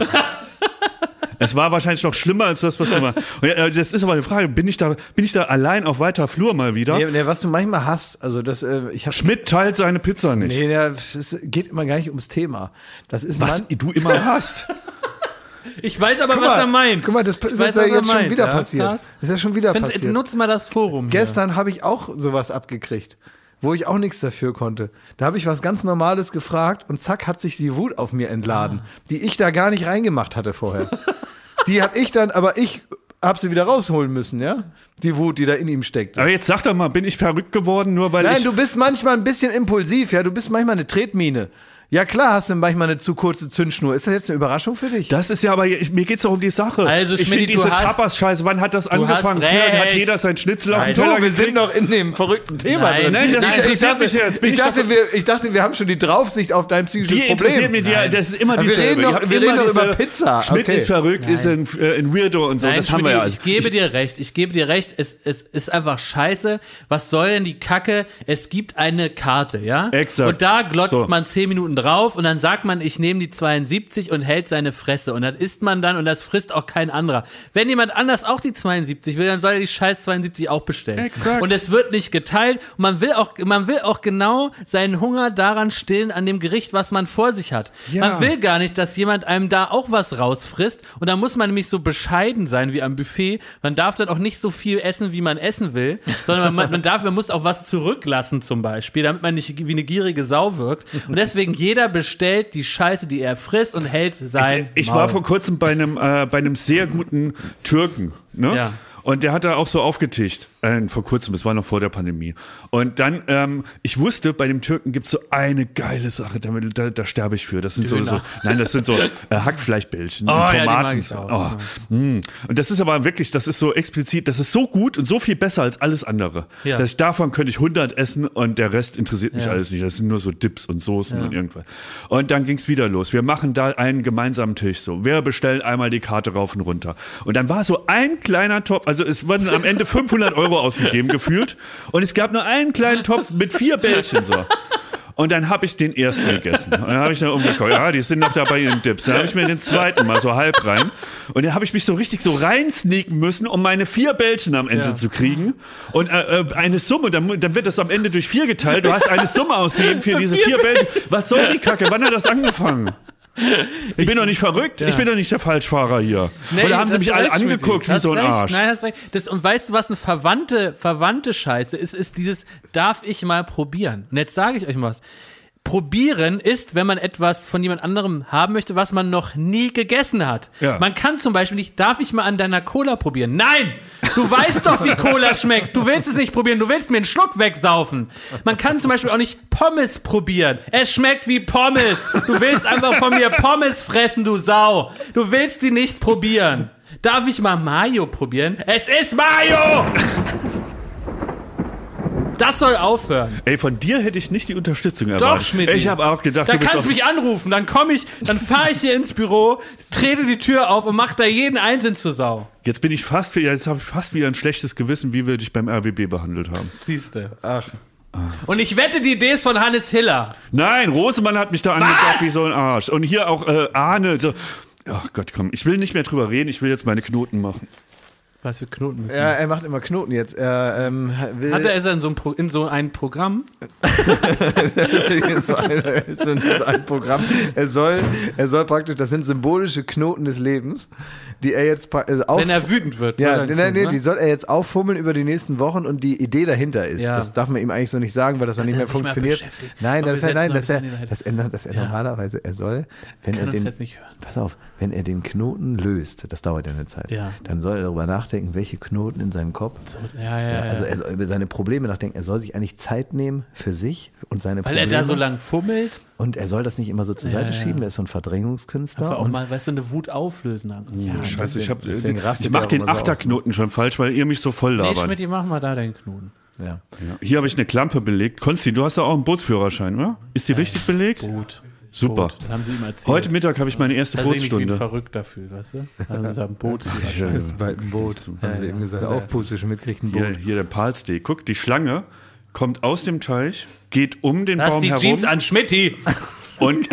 Es war wahrscheinlich noch schlimmer als das, was du machst. Und ja, das ist aber eine Frage, bin ich da, bin ich da allein auf weiter Flur mal wieder? Nee, nee, was du manchmal hast, also das, äh, ich habe Schmidt teilt seine Pizza nicht. Nee, ja, es geht immer gar nicht ums Thema. Das ist Was man- du immer hast. Ich weiß aber, Guck was mal, er meint. Guck mal, das ist Ich jetzt weiß, ja was er jetzt schon meint, wieder ja, passiert. krass. Das ist ja schon wieder Find, passiert. nutz mal das Forum. Gestern habe ich auch sowas abgekriegt, wo ich auch nichts dafür konnte. Da habe ich was ganz Normales gefragt und zack hat sich die Wut auf mir entladen, die ich da gar nicht reingemacht hatte vorher. Die habe ich dann, aber ich habe sie wieder rausholen müssen, ja? Die Wut, die da in ihm steckt. Aber jetzt sag doch mal, bin ich verrückt geworden, nur weil Nein, ich... du bist manchmal ein bisschen impulsiv, ja? Du bist manchmal eine Tretmine. Ja klar, hast du manchmal eine zu kurze Zündschnur. Ist das jetzt eine Überraschung für dich? Das ist ja aber, ich, mir geht's doch um die Sache. Also, ich Schmidti, finde diese du hast- Tapas-Scheiße, wann hat das hast angefangen? Früher hat recht. jeder sein Schnitzel auf den So, Teller wir sind gekriegt. noch in dem verrückten Thema Nein, drin. nein, das ich, ich interessiert dachte, mich jetzt. Bin Ich ich dachte, doch- wir, ich dachte, wir haben schon die Draufsicht auf dein psychisches Die Problem. interessiert mir, die, das ist immer Aber wir dieselbe. reden doch- Ich hab wir immer reden doch diese- über Pizza. Schmidt Okay. ist verrückt, ist ein, äh, ein Weirdo und so, Nein, das haben wir ja Schmidti, alles. ich gebe dir recht, ich gebe dir recht, es, es ist einfach scheiße. Was soll denn die Kacke? Es gibt eine Karte, ja? Exakt. Und da glotzt So. man zehn Minuten drauf und dann sagt man, ich nehme die zweiundsiebzig und hält seine Fresse. Und das isst man dann und das frisst auch kein anderer. Wenn jemand anders auch die zweiundsiebzig will, dann soll er die scheiß zweiundsiebzig auch bestellen. Exakt. Und es wird nicht geteilt. Und man will auch, man will auch genau seinen Hunger daran stillen, an dem Gericht, was man vor sich hat. Ja. Man will gar nicht, dass jemand einem da auch was rausfrisst. Und da muss man nämlich so bescheiden sein wie am Buffet. Man darf dann auch nicht so viel essen, wie man essen will, sondern man, man darf, man muss auch was zurücklassen zum Beispiel, damit man nicht wie eine gierige Sau wirkt. Und deswegen jeder bestellt die Scheiße, die er frisst und hält sein Ich, ich Maul. war vor kurzem bei einem, äh, bei einem sehr guten Türken, ne? Ja. Und der hat da auch so aufgetischt, äh, vor kurzem, es war noch vor der Pandemie. Und dann, ähm, ich wusste, bei dem Türken gibt's so eine geile Sache, damit, da, da sterbe ich für. Das sind so, Döner. so, nein, das sind so äh, Hackfleischbällchen, Oh, und ja, die Tomaten. mag ich auch. Oh. Mm. Und das ist aber wirklich, das ist so explizit, das ist so gut und so viel besser als alles andere. Ja. Dass ich, davon könnte ich hundert essen und der Rest interessiert mich Ja. alles nicht. Das sind nur so Dips und Soßen und irgendwas. Und dann ging's wieder los. Wir machen da einen gemeinsamen Tisch so. Wir bestellen einmal die Karte rauf und runter. Und dann war so ein kleiner Topf, also es wurden am Ende fünfhundert Euro ausgegeben gefühlt und es gab nur einen kleinen Topf mit vier Bällchen so. Und dann habe ich den ersten gegessen. Und dann habe ich dann umgeguckt, ja, die sind noch da bei ihren Dips. Dann habe ich mir den zweiten mal so halb rein. Und dann habe ich mich so richtig so reinsneaken müssen, um meine vier Bällchen am Ende ja. zu kriegen. Und äh, eine Summe, dann, dann wird das am Ende durch vier geteilt. Du hast eine Summe ausgegeben für diese vier Bällchen. Was soll die Kacke? Wann hat das angefangen? Ich, ich bin doch nicht verrückt. Ja. Ich bin doch nicht der Falschfahrer hier. Nee, oder haben sie mich alle angeguckt wie so ein recht. Arsch? Nein, hast recht. Das, und weißt du, was eine verwandte, verwandte Scheiße ist? Ist dieses, darf ich mal probieren? Und jetzt sage ich euch mal was. Probieren ist, wenn man etwas von jemand anderem haben möchte, was man noch nie gegessen hat. Ja. Man kann zum Beispiel nicht, darf ich mal an deiner Cola probieren? Nein! Du weißt doch, wie Cola schmeckt. Du willst es nicht probieren. Du willst mir einen Schluck wegsaufen. Man kann zum Beispiel auch nicht Pommes probieren. Es schmeckt wie Pommes. Du willst einfach von mir Pommes fressen, du Sau. Du willst die nicht probieren. Darf ich mal Mayo probieren? Es ist Mayo! Das soll aufhören. Ey, von dir hätte ich nicht die Unterstützung erwartet. Doch, Schmidt. Ich habe auch gedacht, da du bist kannst du mich anrufen, dann komme ich, dann fahre ich hier ins Büro, trete die Tür auf und mach da jeden einzeln zur Sau. Jetzt bin ich fast, jetzt habe ich fast wieder ein schlechtes Gewissen, wie wir dich beim R B B behandelt haben. Siehste. Ach. Und ich wette, die Idee ist von Hannes Hiller. Nein, Rosemann hat mich da angeguckt wie so ein Arsch. Und hier auch äh, Arne. So. Ach Gott, komm, ich will nicht mehr drüber reden, ich will jetzt meine Knoten machen. Was für Knoten müssen Ja, er macht immer Knoten jetzt. Er, ähm, will Hat er es in so ein, Pro, in so ein Programm? so ein, so ein Programm. Er soll, er soll praktisch, das sind symbolische Knoten des Lebens, die er jetzt äh, auf, wenn er wütend wird. Ja, nee, nee, nee, die soll er jetzt auffummeln über die nächsten Wochen und die Idee dahinter ist. Ja. Das darf man ihm eigentlich so nicht sagen, weil das dann nicht mehr funktioniert. Nein, das, nein, dass er, dass er, dass er ja. normalerweise, er soll, wenn er den, jetzt nicht hören. pass auf, wenn er den Knoten löst, das dauert ja eine Zeit, ja. dann soll er darüber nachdenken, welche Knoten in seinem Kopf. So, ja, ja, ja, also er soll über seine Probleme nachdenken. Er soll sich eigentlich Zeit nehmen für sich und seine Weil Probleme. Weil er da so lang fummelt. Und er soll das nicht immer so zur Seite ja, ja. schieben, er ist so ein Verdrängungskünstler. Aber auch mal, weißt du, eine Wut auflösen. Ja, ja, scheiße, ich, hab, ich mach den Achterknoten so schon falsch, weil ihr mich so voll labert. Nee, Schmidt, mach mal da deinen Knoten. Ja. Ja. Hier habe ich eine Klampe belegt. Konsti, du hast doch auch einen Bootsführerschein, oder? Ist die ja, richtig belegt? Boot. Super. Boot. Dann haben sie ihm erzählt. Heute Mittag habe ich meine erste da Bootsstunde. Ich bin verrückt dafür, weißt du? Also sie haben Bootsführerschein. Das ist bald ein Boot. Ja, haben sie ja. eben gesagt, aufpuste schon mitkriegt ein Boot. Hier, hier der Palstee. Guck, die Schlange kommt aus dem Teich, geht um den Lass Baum die herum. Jeans an Schmidti. Und,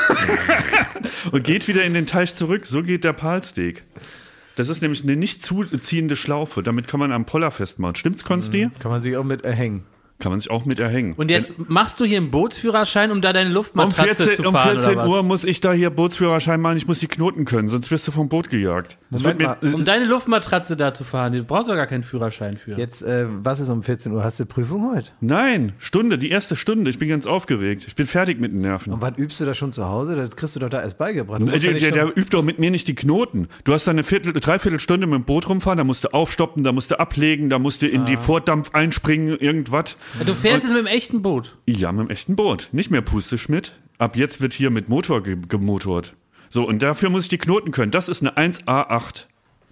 und geht wieder in den Teich zurück. So geht der Palsteak. Das ist nämlich eine nicht zuziehende Schlaufe. Damit kann man am Poller festmachen. Stimmt's, Konsti? Mhm. Kann man sich auch mit erhängen. Kann man sich auch mit erhängen. Und jetzt Wenn, machst du hier einen Bootsführerschein, um da deine Luftmatratze um vierzehn, zu fahren, Um vierzehn oder Uhr was? muss ich da hier Bootsführerschein machen. Ich muss die Knoten können, sonst wirst du vom Boot gejagt. Moment mir, mal, um deine Luftmatratze da zu fahren, du brauchst doch gar keinen Führerschein für. Jetzt, äh, was ist um vierzehn Uhr? Hast du Prüfung heute? Nein, Stunde, die erste Stunde. Ich bin ganz aufgeregt. Ich bin fertig mit den Nerven. Und wann übst du da schon zu Hause? Das kriegst du doch da erst beigebracht. Der, ja der, der übt doch mit mir nicht die Knoten. Du hast da eine Viertel, dreiviertel Stunde mit dem Boot rumfahren, da musst du aufstoppen, da musst du ablegen, da musst du in ah. die Vordampf einspringen, irgendwas. Du fährst jetzt mit dem echten Boot? Ja, mit dem echten Boot. Nicht mehr Pusteschmidt. Ab jetzt wird hier mit Motor ge- gemotort. So, und dafür muss ich die Knoten können. Das ist eine eins A acht.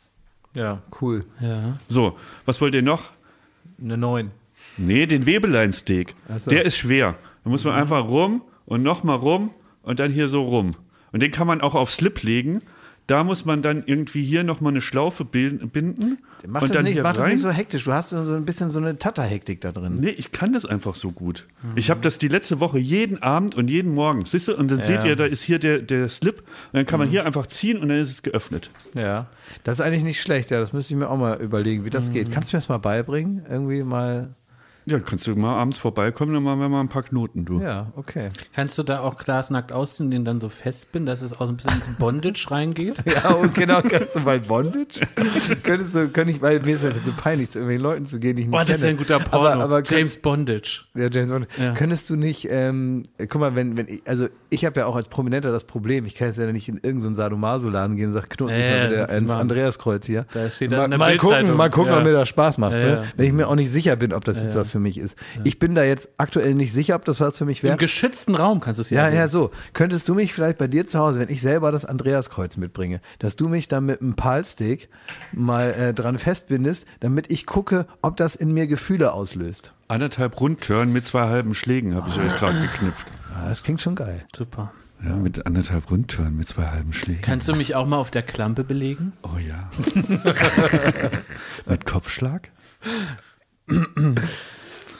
Ja, cool. Ja. So, was wollt ihr noch? Eine neun. Nee, den Webeleinsteak. So. Der ist schwer. Da muss man mhm. einfach rum und nochmal rum und dann hier so rum. Und den kann man auch auf Slip legen. Da muss man dann irgendwie hier nochmal eine Schlaufe binden. Mach, und das, dann nicht, hier mach das rein. nicht so hektisch. Du hast so ein bisschen so eine Tata-Hektik da drin. Nee, ich kann das einfach so gut. Mhm. Ich habe das die letzte Woche jeden Abend und jeden Morgen. Siehst du? Und dann ja. seht ihr, da ist hier der, der Slip. Und dann kann man mhm. hier einfach ziehen und dann ist es geöffnet. Ja, das ist eigentlich nicht schlecht. Ja, das müsste ich mir auch mal überlegen, wie das mhm. geht. Kannst du mir das mal beibringen? Irgendwie mal... Ja, kannst du mal abends vorbeikommen, dann machen wir mal ein paar Knoten, du. Ja, okay. Kannst du da auch glasnackt ausziehen und den dann so festbinden, dass es auch so ein bisschen ins Bondage reingeht? Ja, und genau, kannst du mal Bondage? Könntest du, könnte ich, weil mir ist das so peinlich, zu irgendwelchen Leuten zu gehen, die ich nicht Boah, das kenne. ist ja ein guter Porno. Aber, aber James Bondage. Ja, James Bondage. Ja. Könntest du nicht, ähm, guck mal, wenn, wenn ich, also ich habe ja auch als Prominenter das Problem, ich kann jetzt ja nicht in irgendeinen so Sadomaso-Laden gehen und sage, knoten ja, mal wieder ins Andreaskreuz hier. Da steht mal, dann eine mal gucken, mal gucken, ja. ob mir das Spaß macht. Ja, ne? ja. Wenn ich mir auch nicht sicher bin, ob das jetzt ja. was für mich ist. Ja. Ich bin da jetzt aktuell nicht sicher, ob das was für mich wäre. Im geschützten Raum kannst du es ja Ja, ja, so. Könntest du mich vielleicht bei dir zu Hause, wenn ich selber das Andreaskreuz mitbringe, dass du mich dann mit einem Palstick mal äh, dran festbindest, damit ich gucke, ob das in mir Gefühle auslöst. Anderthalb Rundtörn mit zwei halben Schlägen habe ich euch gerade geknüpft. Ja, das klingt schon geil. Super. Ja, mit anderthalb Rundtörn mit zwei halben Schlägen. Kannst du mich auch mal auf der Klampe belegen? Oh ja. Mit Kopfschlag?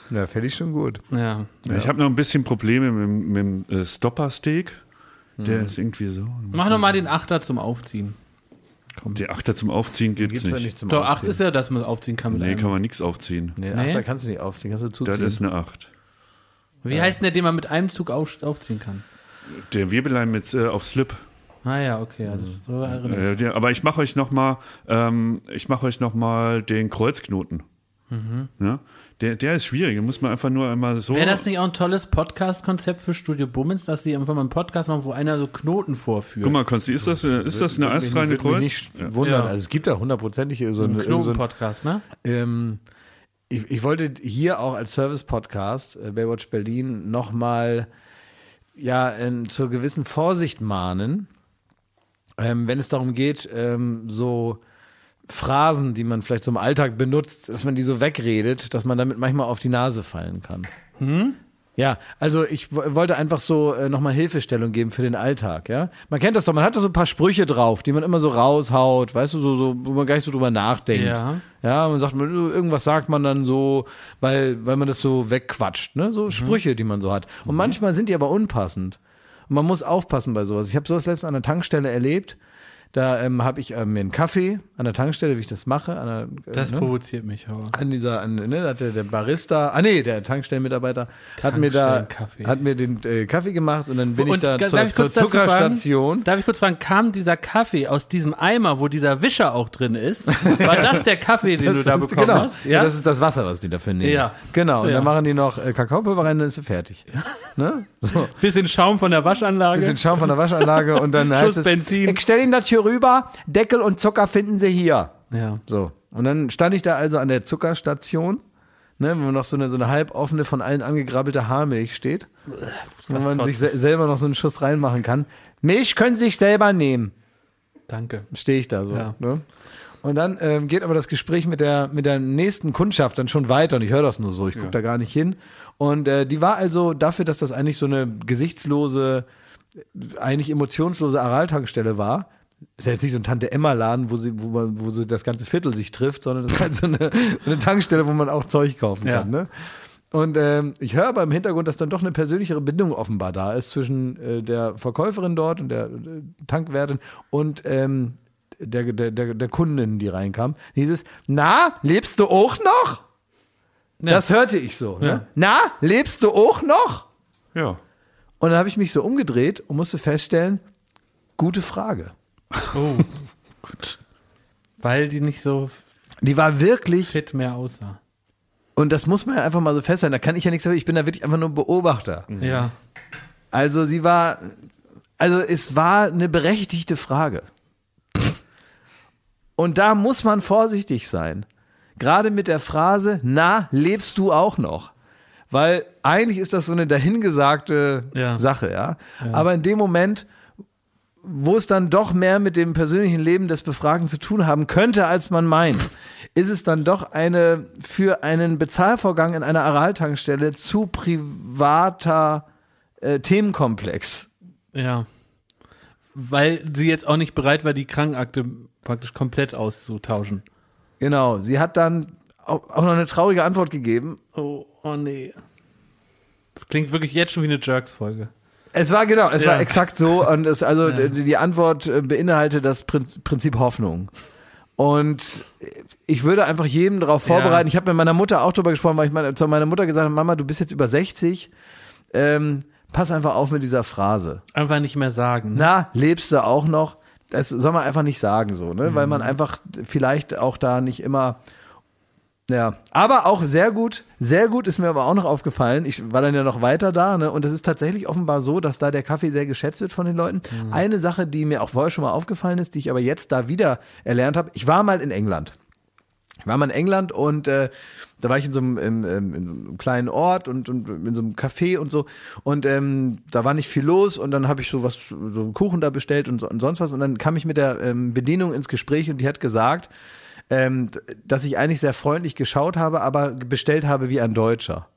Ja, fände ich schon gut. Ja. Ja, ich habe noch ein bisschen Probleme mit, mit dem äh, Stopper-Steak. Der ist irgendwie so. Mach noch mal den Achter zum Aufziehen. Die Achter zum Aufziehen gibt's, Gibt's nicht. ja nicht zum Doch, acht Aufziehen. ist ja, dass man es aufziehen kann mit Nee, einem. kann man nichts aufziehen. Nee, Nee? Achter kannst du nicht aufziehen, kannst du Das zuziehen. ist eine acht. Wie heißt denn der, den man mit einem Zug auf, aufziehen kann? Der Wirbellein mit äh, auf Slip. Ah ja, okay, ja, das so erinnere Äh, ich. der, aber ich mache euch noch mal, ähm, ich mache euch noch mal den Kreuzknoten. Mhm. Ja? Der, der ist schwierig. Da muss man einfach nur einmal so. Wäre das nicht auch ein tolles Podcast-Konzept für Studio Bummens, dass sie einfach mal einen Podcast machen, wo einer so Knoten vorführt? Guck mal, Konsti, ist das, äh, ist das eine astreine Würde mich Kreuz? nicht wundern. Ja. Also es gibt da hundertprozentig so ein eine, so ein, Knoten-Podcast, ne? ähm, ich, ich wollte hier auch als Service-Podcast äh, Baywatch Berlin nochmal ja, in, zur gewissen Vorsicht mahnen, ähm, wenn es darum geht, ähm, so Phrasen, die man vielleicht so im Alltag benutzt, dass man die so wegredet, dass man damit manchmal auf die Nase fallen kann. Hm? Ja, also ich w- wollte einfach so äh, nochmal Hilfestellung geben für den Alltag, ja. Man kennt das doch, man hat da so ein paar Sprüche drauf, die man immer so raushaut, weißt du, so, so wo man gar nicht so drüber nachdenkt. Ja. Ja, man sagt, man, irgendwas sagt man dann so, weil, weil man das so wegquatscht, ne? So Sprüche, die man so hat. Und manchmal sind die aber unpassend. Und man muss aufpassen bei sowas. Ich habe sowas letztens an der Tankstelle erlebt. Da ähm, habe ich ähm, mir einen Kaffee an der Tankstelle, wie ich das mache. An der, äh, Das ne? provoziert mich, aber. An dieser, an, ne, da hat der, der Barista, ah nee, der Tankstellenmitarbeiter hat mir da, Tankstellenkaffee. hat mir den äh, Kaffee gemacht und dann bin ich Und da darf zur, ich zur kurz dazu Zuckerstation. Fragen, darf ich kurz fragen, kam dieser Kaffee aus diesem Eimer, wo dieser Wischer auch drin ist? War das der Kaffee, den du da bekommen genau. hast? Ja? Das ist das Wasser, was die dafür nehmen. Ja. Genau. Und Ja. dann machen die noch äh, Kakaopulver rein, dann ist sie fertig. Ne? So. Bisschen Schaum von der Waschanlage. Bisschen Schaum von der Waschanlage und dann heißt Schuss es, Benzin. ich stelle Ihnen das hier rüber, Deckel und Zucker finden Sie hier. Ja. So. Und dann stand ich da also an der Zuckerstation, ne, wo noch so eine, so eine halboffene, von allen angegrabbelte Haarmilch steht, wo man kotzt. sich se selber noch so einen Schuss reinmachen kann. Milch können Sie sich selber nehmen. Danke. Stehe ich da so. Ja. Ne? Und dann ähm, geht aber das Gespräch mit der, mit der nächsten Kundschaft dann schon weiter und ich höre das nur so, ich gucke da gar nicht hin. Und äh, die war also dafür, dass das eigentlich so eine gesichtslose, eigentlich emotionslose Araltankstelle war. Ist ja jetzt nicht so ein Tante-Emma-Laden, wo sie, wo man, wo so das ganze Viertel sich trifft, sondern das ist halt so eine, so eine Tankstelle, wo man auch Zeug kaufen Ja. kann. Ne? Und ähm, ich höre aber im Hintergrund, dass dann doch eine persönlichere Bindung offenbar da ist zwischen äh, der Verkäuferin dort und der äh, Tankwärtin und ähm, der, der, der, der Kundin, die reinkam. Dieses, na, lebst du auch noch? Ja. Das hörte ich so. Ne? Ja. Na, lebst du auch noch? Ja. Und dann habe ich mich so umgedreht und musste feststellen, gute Frage. Oh. Gut. Weil die nicht so Die war wirklich, fit mehr aussah. und das muss man ja einfach mal so festhalten, da kann ich ja nichts dafür, ich bin da wirklich einfach nur Beobachter. Ja. Also sie war, also es war eine berechtigte Frage. Und da muss man vorsichtig sein. Gerade mit der Phrase, na, lebst du auch noch? Weil eigentlich ist das so eine dahingesagte Ja. Sache, ja? Aber in dem Moment, wo es dann doch mehr mit dem persönlichen Leben des Befragten zu tun haben könnte, als man meint, ist es dann doch eine für einen Bezahlvorgang in einer Araltankstelle zu privater äh, Themenkomplex. Ja. Weil sie jetzt auch nicht bereit war, die Krankenakte praktisch komplett auszutauschen. Genau, sie hat dann auch, auch noch eine traurige Antwort gegeben. Oh, oh nee. Das klingt wirklich jetzt schon wie eine Jerks-Folge. Es war genau, es Ja. war exakt so und es also Ja. die, die Antwort äh, beinhaltet das Prin- Prinzip Hoffnung. Und ich würde einfach jedem darauf vorbereiten. Ja. Ich habe mit meiner Mutter auch drüber gesprochen, weil ich meine, zu meiner Mutter gesagt habe, Mama, du bist jetzt über sechzig, ähm, pass einfach auf mit dieser Phrase. Einfach nicht mehr sagen. Ne? Na, lebst du auch noch? Das soll man einfach nicht sagen so, ne? Weil Mhm. man einfach vielleicht auch da nicht immer, ja, aber auch sehr gut, sehr gut ist mir aber auch noch aufgefallen, ich war dann ja noch weiter da, ne? Und es ist tatsächlich offenbar so, dass da der Kaffee sehr geschätzt wird von den Leuten. Mhm. Eine Sache, die mir auch vorher schon mal aufgefallen ist, die ich aber jetzt da wieder erlernt habe, ich war mal in England. Ich war mal in England und äh, da war ich in so einem, in, in, in so einem kleinen Ort und, und in so einem Café und so und ähm, da war nicht viel los und dann habe ich so was, so einen Kuchen da bestellt und, so, und sonst was und dann kam ich mit der ähm, Bedienung ins Gespräch und die hat gesagt, ähm, dass ich eigentlich sehr freundlich geschaut habe, aber bestellt habe wie ein Deutscher.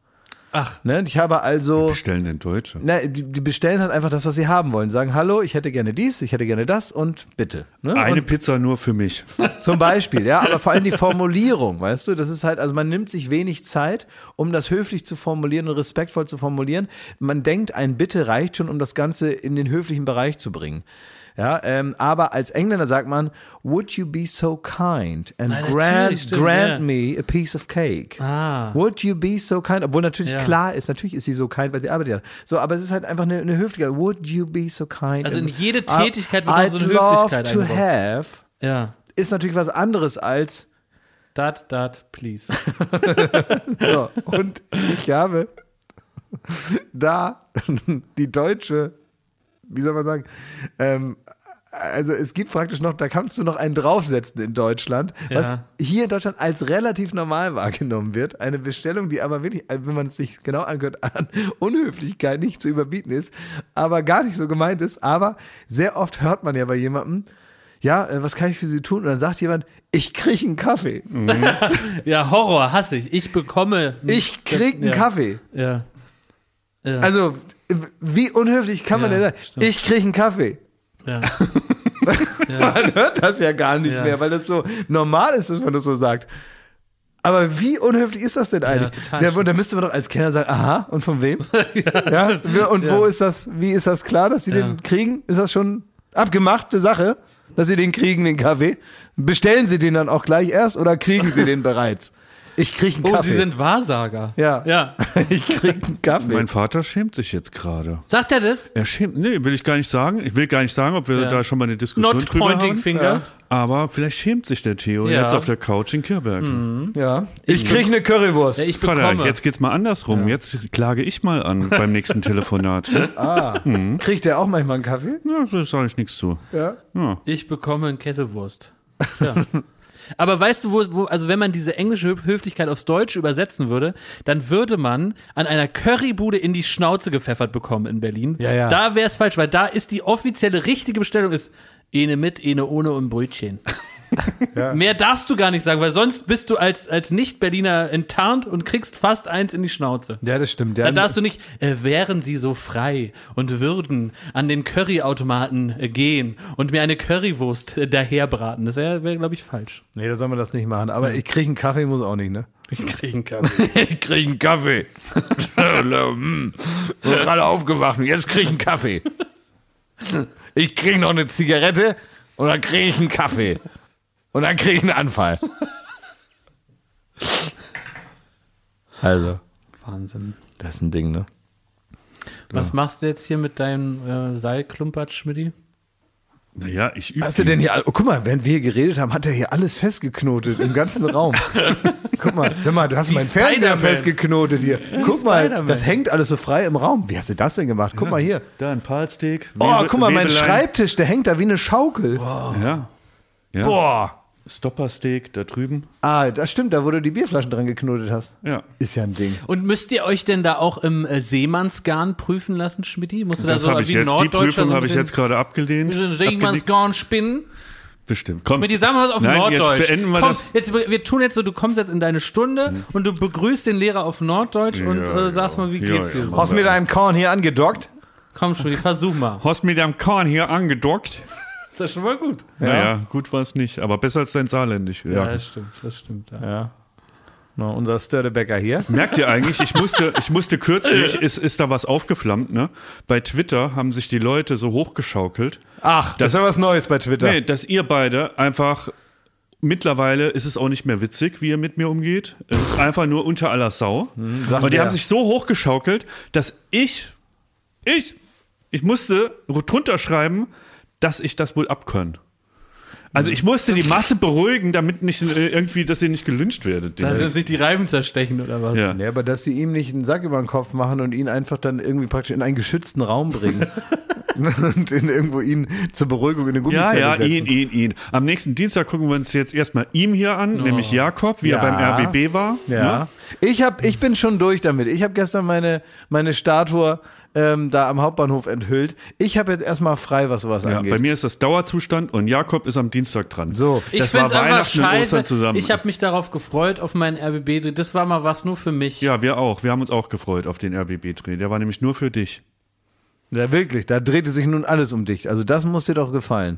Ach. Ne? Ich habe also. Bestellen in Deutsche. Na, die, die bestellen halt einfach das, was sie haben wollen. Sagen, hallo, ich hätte gerne dies, ich hätte gerne das und bitte. Ne? Eine und Pizza nur für mich. zum Beispiel, ja, aber vor allem die Formulierung, weißt du, das ist halt, also man nimmt sich wenig Zeit, um das höflich zu formulieren und respektvoll zu formulieren. Man denkt, ein Bitte reicht schon, um das Ganze in den höflichen Bereich zu bringen. Ja, ähm, aber als Engländer sagt man, would you be so kind and Nein, grant, natürlich, stimmt, grant ja. me a piece of cake? Ah. Would you be so kind? Obwohl natürlich Ja. klar ist, natürlich ist sie so kind, weil sie arbeitet ja. So, aber es ist halt einfach eine, eine Höflichkeit. Would you be so kind? Also in And jede I- Tätigkeit wird auch so eine I'd love Höflichkeit to eingebaut. have Ja. ist natürlich was anderes als Dat, dat, please. so. Und ich habe da die deutsche, wie soll man sagen, ähm, also es gibt praktisch noch, da kannst du noch einen draufsetzen in Deutschland, was Ja. hier in Deutschland als relativ normal wahrgenommen wird. Eine Bestellung, die aber wirklich, wenn man es sich genau angehört, an Unhöflichkeit nicht zu überbieten ist, aber gar nicht so gemeint ist. Aber sehr oft hört man ja bei jemandem, ja, äh, was kann ich für Sie tun? Und dann sagt jemand, ich kriege einen Kaffee. Ja, Horror, hasse ich. Ich bekomme. Ich krieg einen ja. Kaffee. Ja. Ja. Also, wie unhöflich kann man Ja, denn sagen? stimmt. Ich kriege einen Kaffee. ja. Man hört das ja gar nicht Ja. mehr, weil das so normal ist, dass man das so sagt. Aber wie unhöflich ist das denn eigentlich? total Der, schlimm. da müsste man doch als Kenner sagen, aha, und von wem? ja, und wo ist das, wie ist das klar, dass sie Ja. den kriegen? Ist das schon abgemachte Sache, dass sie den kriegen, den Kaffee? Bestellen sie den dann auch gleich erst oder kriegen sie den bereits? Ich kriege einen Oh, Kaffee. Sie sind Wahrsager. Ja. Ja. Ich kriege einen Kaffee. Mein Vater schämt sich jetzt gerade. Sagt er das? Er schämt, nee, will ich gar nicht sagen. Ich will gar nicht sagen, ob wir Ja. da schon mal eine Diskussion Not drüber pointing haben. fingers. Aber vielleicht schämt sich der Theo Ja. jetzt auf der Couch in Kirberg. ja. Ich kriege eine Currywurst. Ja, ich Vater, bekomme. jetzt geht's mal andersrum. Jetzt klage ich mal an beim nächsten Telefonat. Kriegt der auch manchmal einen Kaffee? Ja, da sage ich nichts zu. Ja. Ja. Ich bekomme einen Kesselwurst. Ja. Aber weißt du, wo, wo, also wenn man diese englische Höf- Höflichkeit aufs Deutsche übersetzen würde, dann würde man an einer Currybude in die Schnauze gepfeffert bekommen in Berlin. Ja, ja. Da wäre es falsch, weil da ist die offizielle richtige Bestellung ist eine mit, eine ohne und Brötchen. Ja. Mehr darfst du gar nicht sagen, weil sonst bist du als, als Nicht-Berliner enttarnt und kriegst fast eins in die Schnauze. Ja, das stimmt. Ja. Da darfst du nicht, äh, wären sie so frei und würden an den Curryautomaten äh, gehen und mir eine Currywurst äh, daherbraten. Das wäre, wär, glaube ich, falsch. Nee, da soll man das nicht machen. Aber ich kriege einen Kaffee, muss auch nicht, ne? Ich kriege einen Kaffee. Ich kriege einen Kaffee. Hm. Bin gerade aufgewacht und jetzt kriege ich einen Kaffee. Ich kriege noch eine Zigarette und dann kriege ich einen Kaffee. Und dann kriege ich einen Anfall. Also, Wahnsinn. das ist ein Ding, ne? Was machst du jetzt hier mit deinem äh, Seilklumpert, Schmidti? Naja, ich übe. Hast du denn hier, all- oh, guck mal, während wir hier geredet haben, hat er hier alles festgeknotet im ganzen Raum. Guck mal, sag mal, du hast Wie meinen Fernseher Spider-Man. festgeknotet hier. Guck mal, Spider-Man. das hängt alles so frei im Raum. Wie hast du das denn gemacht? Guck mal hier. Da ein Palsteak. Oh, Webe- guck mal, mein Webelein. Schreibtisch, der hängt da wie eine Schaukel. Ja. ja. Boah. Stoppersteak da drüben. Ah, das stimmt, da wo du die Bierflaschen dran geknotet hast. Ja. Ist ja ein Ding. Und müsst ihr euch denn da auch im äh, Seemannsgarn prüfen lassen, Schmidti? Musst du da Das so habe ich wie jetzt. Die Norddeutscher Prüfung so ein habe ich bisschen- jetzt gerade abgelehnt. so ein Abgelegt. Seemannsgarn spinnen? Bestimmt. Komm. Schmidti, sagen wir was auf Nein, Norddeutsch. Jetzt beenden wir Komm, das. jetzt, wir tun jetzt so, du kommst jetzt in deine Stunde und du begrüßt den Lehrer auf Norddeutsch und Ja, äh, sagst ja. mal, wie Ja, geht's dir ja. so? Hast du mit deinem Korn hier angedockt? Komm, Schmidti, versuch mal. Hast mit deinem Korn hier angedockt? Das ist schon mal gut. Naja, gut war es nicht, aber besser als dein Saarländisch. Ja, Ja. das stimmt, das stimmt. Ja. Ja. Na, unser Störtebecker hier. Merkt ihr eigentlich, ich musste, ich musste kürzlich, ist, ist da was aufgeflammt, ne? Bei Twitter haben sich die Leute so hochgeschaukelt. Ach, das, ist ja was Neues bei Twitter. Nee, dass ihr beide einfach, mittlerweile ist es auch nicht mehr witzig, wie ihr mit mir umgeht. Es ist einfach nur unter aller Sau. sagt Und die wer? haben sich so hochgeschaukelt, dass ich, ich, ich musste drunter schreiben, dass ich das wohl abkann. Also ich musste die Masse beruhigen, damit nicht äh, irgendwie, dass ihr nicht gelyncht werdet. Dass jetzt nicht die Reifen zerstechen oder was? Ja. Nee, aber dass sie ihm nicht einen Sack über den Kopf machen und ihn einfach dann irgendwie praktisch in einen geschützten Raum bringen. Und in irgendwo ihn zur Beruhigung in den Ja, Gummizelle ja, setzen. ihn, ihn, ihn. Am nächsten Dienstag gucken wir uns jetzt erstmal ihm hier an, nämlich Jakob, wie Ja. er beim R B B war. Ja. Ich, hab, ich bin schon durch damit. Ich habe gestern meine, meine Statue ähm, da am Hauptbahnhof enthüllt. Ich habe jetzt erstmal frei, was sowas Ja, angeht. bei mir ist das Dauerzustand und Jakob ist am Dienstag dran. So, Ich das find's war einfach Weihnachten und scheiße. Ostern zusammen. Ich habe mich darauf gefreut, auf meinen R B B-Dreh. Das war mal was nur für mich. Ja, wir auch. Wir haben uns auch gefreut auf den R B B-Dreh. Der war nämlich nur für dich. ja, wirklich, da drehte sich nun alles um dich. Also das muss dir doch gefallen.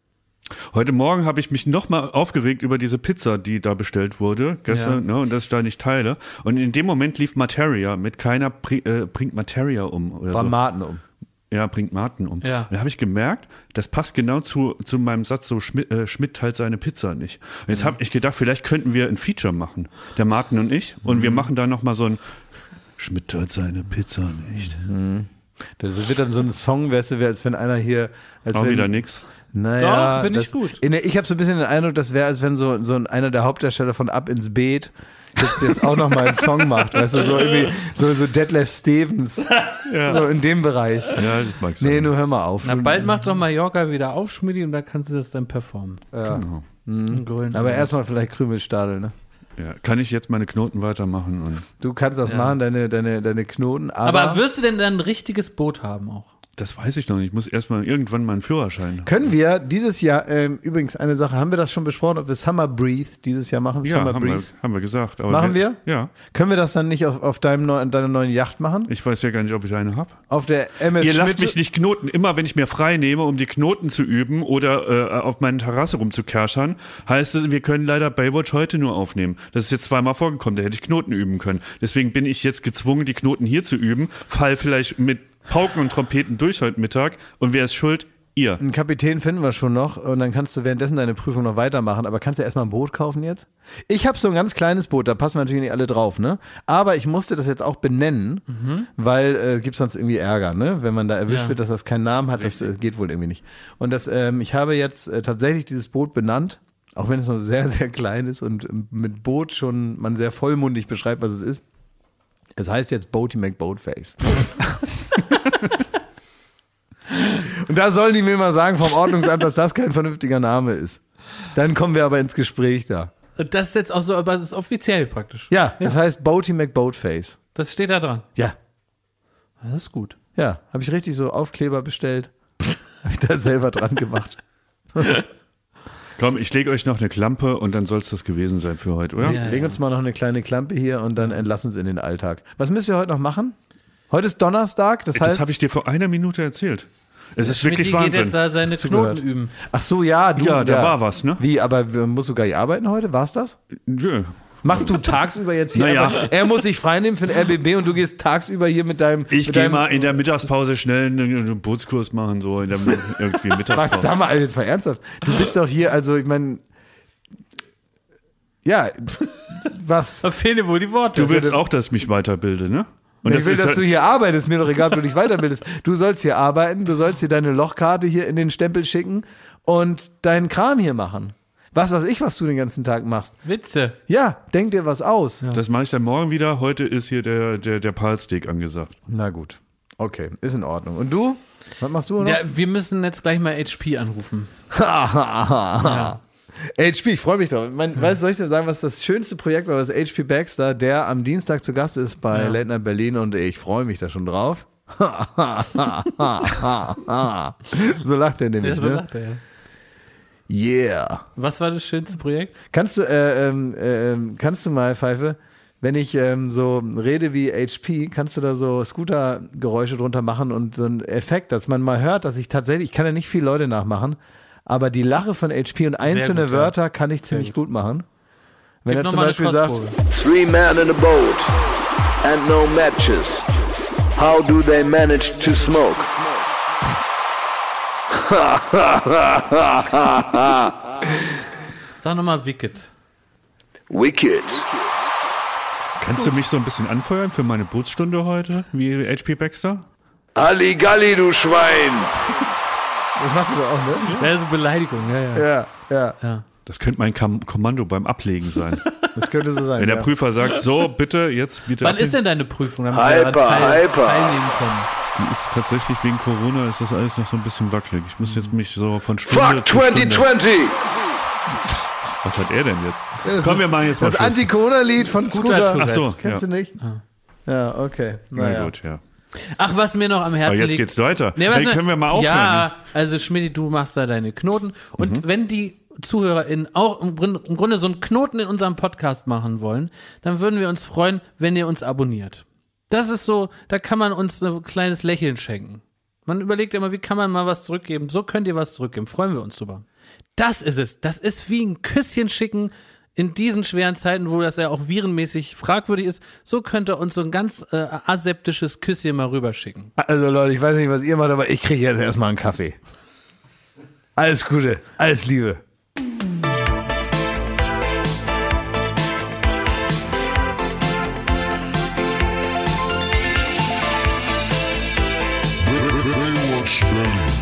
Heute Morgen habe ich mich nochmal aufgeregt über diese Pizza, die da bestellt wurde gestern, Ja. ne, und dass ich da nicht teile. Und in dem Moment lief Materia mit keiner pri- äh, bringt Materia um oder so. Dramaten um. Ja, bringt Martin um. Ja. Und da habe ich gemerkt, das passt genau zu, zu meinem Satz, so Schmidt, äh, Schmidt teilt seine Pizza nicht. Und jetzt habe ich gedacht, vielleicht könnten wir ein Feature machen, der Martin und ich, und Mhm. wir machen da nochmal so ein Schmidt teilt seine Pizza nicht. Das wird dann so ein Song, weißt du, als wenn einer hier... Als Auch wenn, wieder nix. Naja, Doch, finde ich das- gut. In der, ich habe so ein bisschen den Eindruck, das wäre, als wenn so, so ein- einer der Hauptdarsteller von Ab ins Beet jetzt, jetzt auch nochmal einen Song macht, weißt du, so irgendwie, so, so Detlef Stevens, so in dem Bereich. Ja, das mag sein. Nee, nur hör mal auf. Na, bald macht doch Mallorca wieder auf, Schmidti, und da kannst du das dann performen. Genau. Im Grünen. Aber erstmal vielleicht Krümelstadel, ne? Ja. Kann ich jetzt meine Knoten weitermachen? Und Du kannst das Ja. machen, deine, deine, deine Knoten, aber, Aber wirst du denn dann ein richtiges Boot haben auch? das weiß ich noch nicht. Ich muss erstmal irgendwann meinen Führerschein. können wir dieses Jahr, ähm, übrigens eine Sache, haben wir das schon besprochen, ob wir Summer Breathe dieses Jahr machen? Ja, Summer haben wir, Breeze. haben wir gesagt. Aber Machen wir? Ja. Können wir das dann nicht auf, auf deinem neu, deiner neuen Yacht machen? Ich weiß ja gar nicht, ob ich eine habe. Auf der M S Ihr lasst Schmidt- mich nicht knoten. Immer wenn ich mir frei nehme, um die Knoten zu üben oder äh, auf meiner Terrasse rumzukerschern, heißt es, wir können leider Baywatch heute nur aufnehmen. Das ist jetzt zweimal vorgekommen, da hätte ich Knoten üben können. Deswegen bin ich jetzt gezwungen, die Knoten hier zu üben, fall vielleicht mit Pauken und Trompeten durch heute Mittag. Und wer ist schuld? Ihr. Einen Kapitän finden wir schon noch und dann kannst du währenddessen deine Prüfung noch weitermachen. Aber kannst du erstmal ein Boot kaufen jetzt? Ich habe so ein ganz kleines Boot, da passen natürlich nicht alle drauf, ne? Aber ich musste das jetzt auch benennen, weil äh, gibt sonst irgendwie Ärger, ne? Wenn man da erwischt Ja. wird, dass das keinen Namen hat, das äh, geht wohl irgendwie nicht. Und das, ähm, ich habe jetzt äh, tatsächlich dieses Boot benannt, auch wenn es noch sehr, sehr klein ist und ähm, mit Boot schon man sehr vollmundig beschreibt, was es ist. Es heißt jetzt Boaty McBoatface. Und da sollen die mir mal sagen vom Ordnungsamt, dass das kein vernünftiger Name ist. Dann kommen wir aber ins Gespräch da. Und das ist jetzt auch so, aber das ist offiziell praktisch. Ja, das heißt Boaty McBoatface. Das steht da dran. Ja, Das ist gut. ja, habe ich richtig so Aufkleber bestellt. Habe ich da selber dran gemacht. Komm, ich lege euch noch eine Klampe und dann soll es das gewesen sein für heute, oder? Ja. Legen uns mal noch eine kleine Klampe hier und dann entlassen uns in den Alltag. Was müssen wir heute noch machen? Heute ist Donnerstag, das Das heißt... habe ich dir vor einer Minute erzählt. Es ist Schmidti wirklich geht jetzt Wahnsinn. da seine Zugehört. Knoten üben. Ach so, ja, du. Ja, da war was, ne? Wie, aber musst du gar nicht arbeiten heute? War's das? Nö. Machst du tagsüber jetzt hier Naja. einfach, er muss sich freinehmen für den R B B und du gehst tagsüber hier mit deinem... Ich mit gehe deinem, mal in der Mittagspause schnell einen, einen Bootskurs machen, so in der irgendwie Was, Mittagspause. sag mal, jetzt mal ernsthaft. Du bist doch hier, also ich meine... Ja, was? Da fehlen dir wohl die Worte. Du willst auch, dass ich mich weiterbilde, ne? Und Ich will, ist dass halt- du hier arbeitest. Mir doch egal, ob du dich weiterbildest. Du sollst hier arbeiten, du sollst hier deine Lochkarte hier in den Stempel schicken und deinen Kram hier machen. Was weiß ich, was du den ganzen Tag machst. Witze. Ja, denk dir was aus. Das mache ich dann morgen wieder. Heute ist hier der, der, der Palsteak angesagt. Na gut. Okay, ist in Ordnung. Und du? Was machst du noch? Ja, wir müssen jetzt gleich mal H P anrufen. H P, ich freue mich drauf. Mein, weißt du, soll ich dir sagen, was das schönste Projekt war, was H P Baxter, der am Dienstag zu Gast ist bei Ja. Late Night Berlin und ich freue mich da schon drauf. So lacht er nämlich, Ja, so ne? lacht er, ja. Yeah. Was war das schönste Projekt? Kannst du, äh, ähm, ähm, kannst du mal, Pfeife, wenn ich ähm, so rede wie H P, kannst du da so Scooter-Geräusche drunter machen und so einen Effekt, dass man mal hört, dass ich tatsächlich, ich kann ja nicht viele Leute nachmachen, aber die Lache von H P und einzelne gut, ja. Wörter kann ich ziemlich gut. machen. Wenn Gib er noch zum mal eine Beispiel sagt, Kostprobe. Three men in a boat and no matches. How do they manage to smoke? Sag nochmal Wicked. Wicked. Kannst du mich so ein bisschen anfeuern für meine Bootsstunde heute, wie H P Baxter? Halligalli, du Schwein. das machst du doch auch, ne? Das ist eine Beleidigung, ja, ja. Ja, ja, ja. Das könnte mein Kam Kommando beim Ablegen sein. das könnte so sein. Wenn der ja. Prüfer sagt, so, bitte, jetzt bitte Wann ablegen. ist denn deine Prüfung, damit Hyper, wir daran teil, hyper. teilnehmen können? Die ist tatsächlich wegen Corona, ist das alles noch so ein bisschen wackelig. Ich muss jetzt mich so von Stunde Fuck zu Stunde... twenty twenty. Was hat er denn jetzt? Das Komm, ist wir machen jetzt mal Das Schluss. Anti-Corona-Lied von Scooter Scooter. Tourette. Ach so, Kennst ja. du nicht? Ja, okay. Na Naja. gut, ja. Ach, was mir noch am Herzen Aber jetzt liegt. geht's weiter. Nee, was Hey, mir- können wir mal aufhören? Ja, also Schmidti, du machst da deine Knoten. Und Mhm. wenn die ZuhörerInnen auch im Grunde, im Grunde so einen Knoten in unserem Podcast machen wollen, dann würden wir uns freuen, wenn ihr uns abonniert. Das ist so, da kann man uns ein kleines Lächeln schenken. Man überlegt immer, wie kann man mal was zurückgeben? So könnt ihr was zurückgeben. Freuen wir uns drüber. Das ist es. Das ist wie ein Küsschen schicken in diesen schweren Zeiten, wo das ja auch virenmäßig fragwürdig ist. So könnt ihr uns so ein ganz äh, aseptisches Küsschen mal rüberschicken. Also Leute, ich weiß nicht, was ihr macht, aber ich kriege jetzt erstmal einen Kaffee. Alles Gute, alles Liebe. Baywatch Berlin.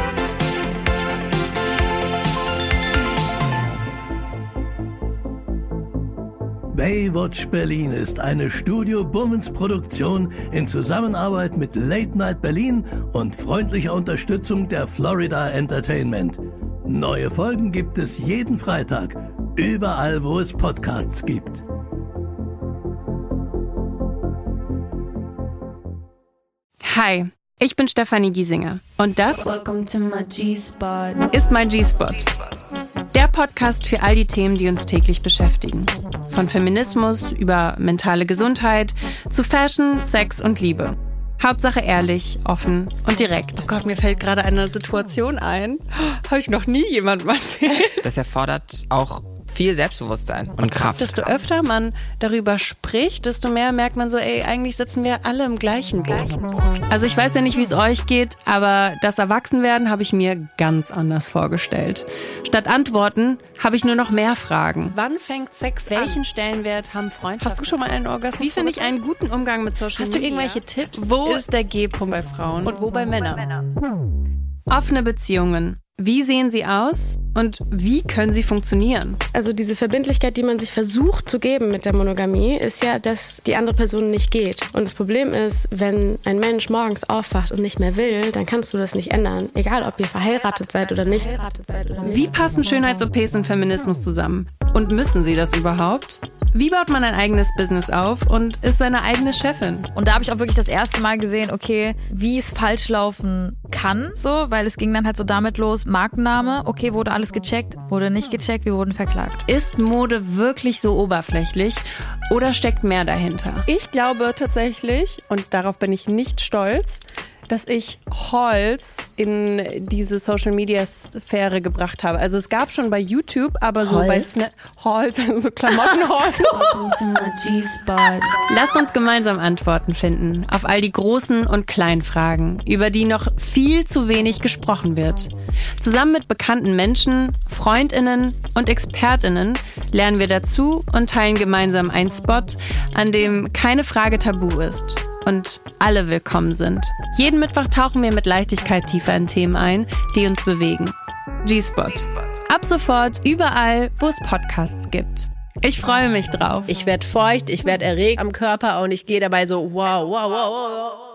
Baywatch Berlin ist eine Studio Bummens Produktion in Zusammenarbeit mit Late Night Berlin und freundlicher Unterstützung der Florida Entertainment. Neue Folgen gibt es jeden Freitag, überall wo es Podcasts gibt. Hi, ich bin Stefanie Giesinger und das Welcome to my G-Spot. ist mein G-Spot. Der Podcast für all die Themen, die uns täglich beschäftigen. Von Feminismus über mentale Gesundheit zu Fashion, Sex und Liebe. Hauptsache ehrlich, offen und direkt. Oh Gott, mir fällt gerade eine Situation ein. Habe ich noch nie jemandem erzählt. Das erfordert auch viel Selbstbewusstsein und Kraft. Desto öfter man darüber spricht, desto mehr merkt man so, ey, eigentlich sitzen wir alle im gleichen Boot. Also ich weiß ja nicht, wie es euch geht, aber das Erwachsenwerden habe ich mir ganz anders vorgestellt. Statt Antworten habe ich nur noch mehr Fragen. Wann fängt Sex Welchen an? Stellenwert haben Freundschaften? Hast du schon mal einen Orgasmus? Wie finde ich einen guten Umgang mit Social Hast du Media? irgendwelche Tipps? Wo ist der G-Punkt bei Frauen und wo bei Männern? Offene Beziehungen. Wie sehen sie aus und wie können sie funktionieren? Also diese Verbindlichkeit, die man sich versucht zu geben mit der Monogamie, ist ja, dass die andere Person nicht geht. Und das Problem ist, wenn ein Mensch morgens aufwacht und nicht mehr will, dann kannst du das nicht ändern. Egal, ob ihr verheiratet seid oder nicht. Wie passen Schönheits-O Ps und Feminismus zusammen? Und müssen sie das überhaupt? Wie baut man ein eigenes Business auf und ist seine eigene Chefin? Und da habe ich auch wirklich das erste Mal gesehen, okay, wie es falsch laufen kann, so, weil es ging dann halt so damit los, Markenname, okay, wurde alles gecheckt, wurde nicht gecheckt, wir wurden verklagt. Ist Mode wirklich so oberflächlich oder steckt mehr dahinter? Ich glaube tatsächlich, und darauf bin ich nicht stolz, dass ich Hauls in diese Social-Media-Sphäre gebracht habe. Also es gab schon bei YouTube, aber so Hauls? bei Snap Hauls, so Klamotten-Hauls. Welcome to my G-Spot. Lasst uns gemeinsam Antworten finden auf all die großen und kleinen Fragen, über die noch viel zu wenig gesprochen wird. Zusammen mit bekannten Menschen, FreundInnen und ExpertInnen lernen wir dazu und teilen gemeinsam einen Spot, an dem keine Frage tabu ist und alle willkommen sind. Jeden Mittwoch tauchen wir mit Leichtigkeit tiefer in Themen ein, die uns bewegen. G-Spot. Ab sofort überall, wo es Podcasts gibt. Ich freue mich drauf. Ich werde feucht, ich werde erregt am Körper und ich gehe dabei so wow, wow, wow, wow.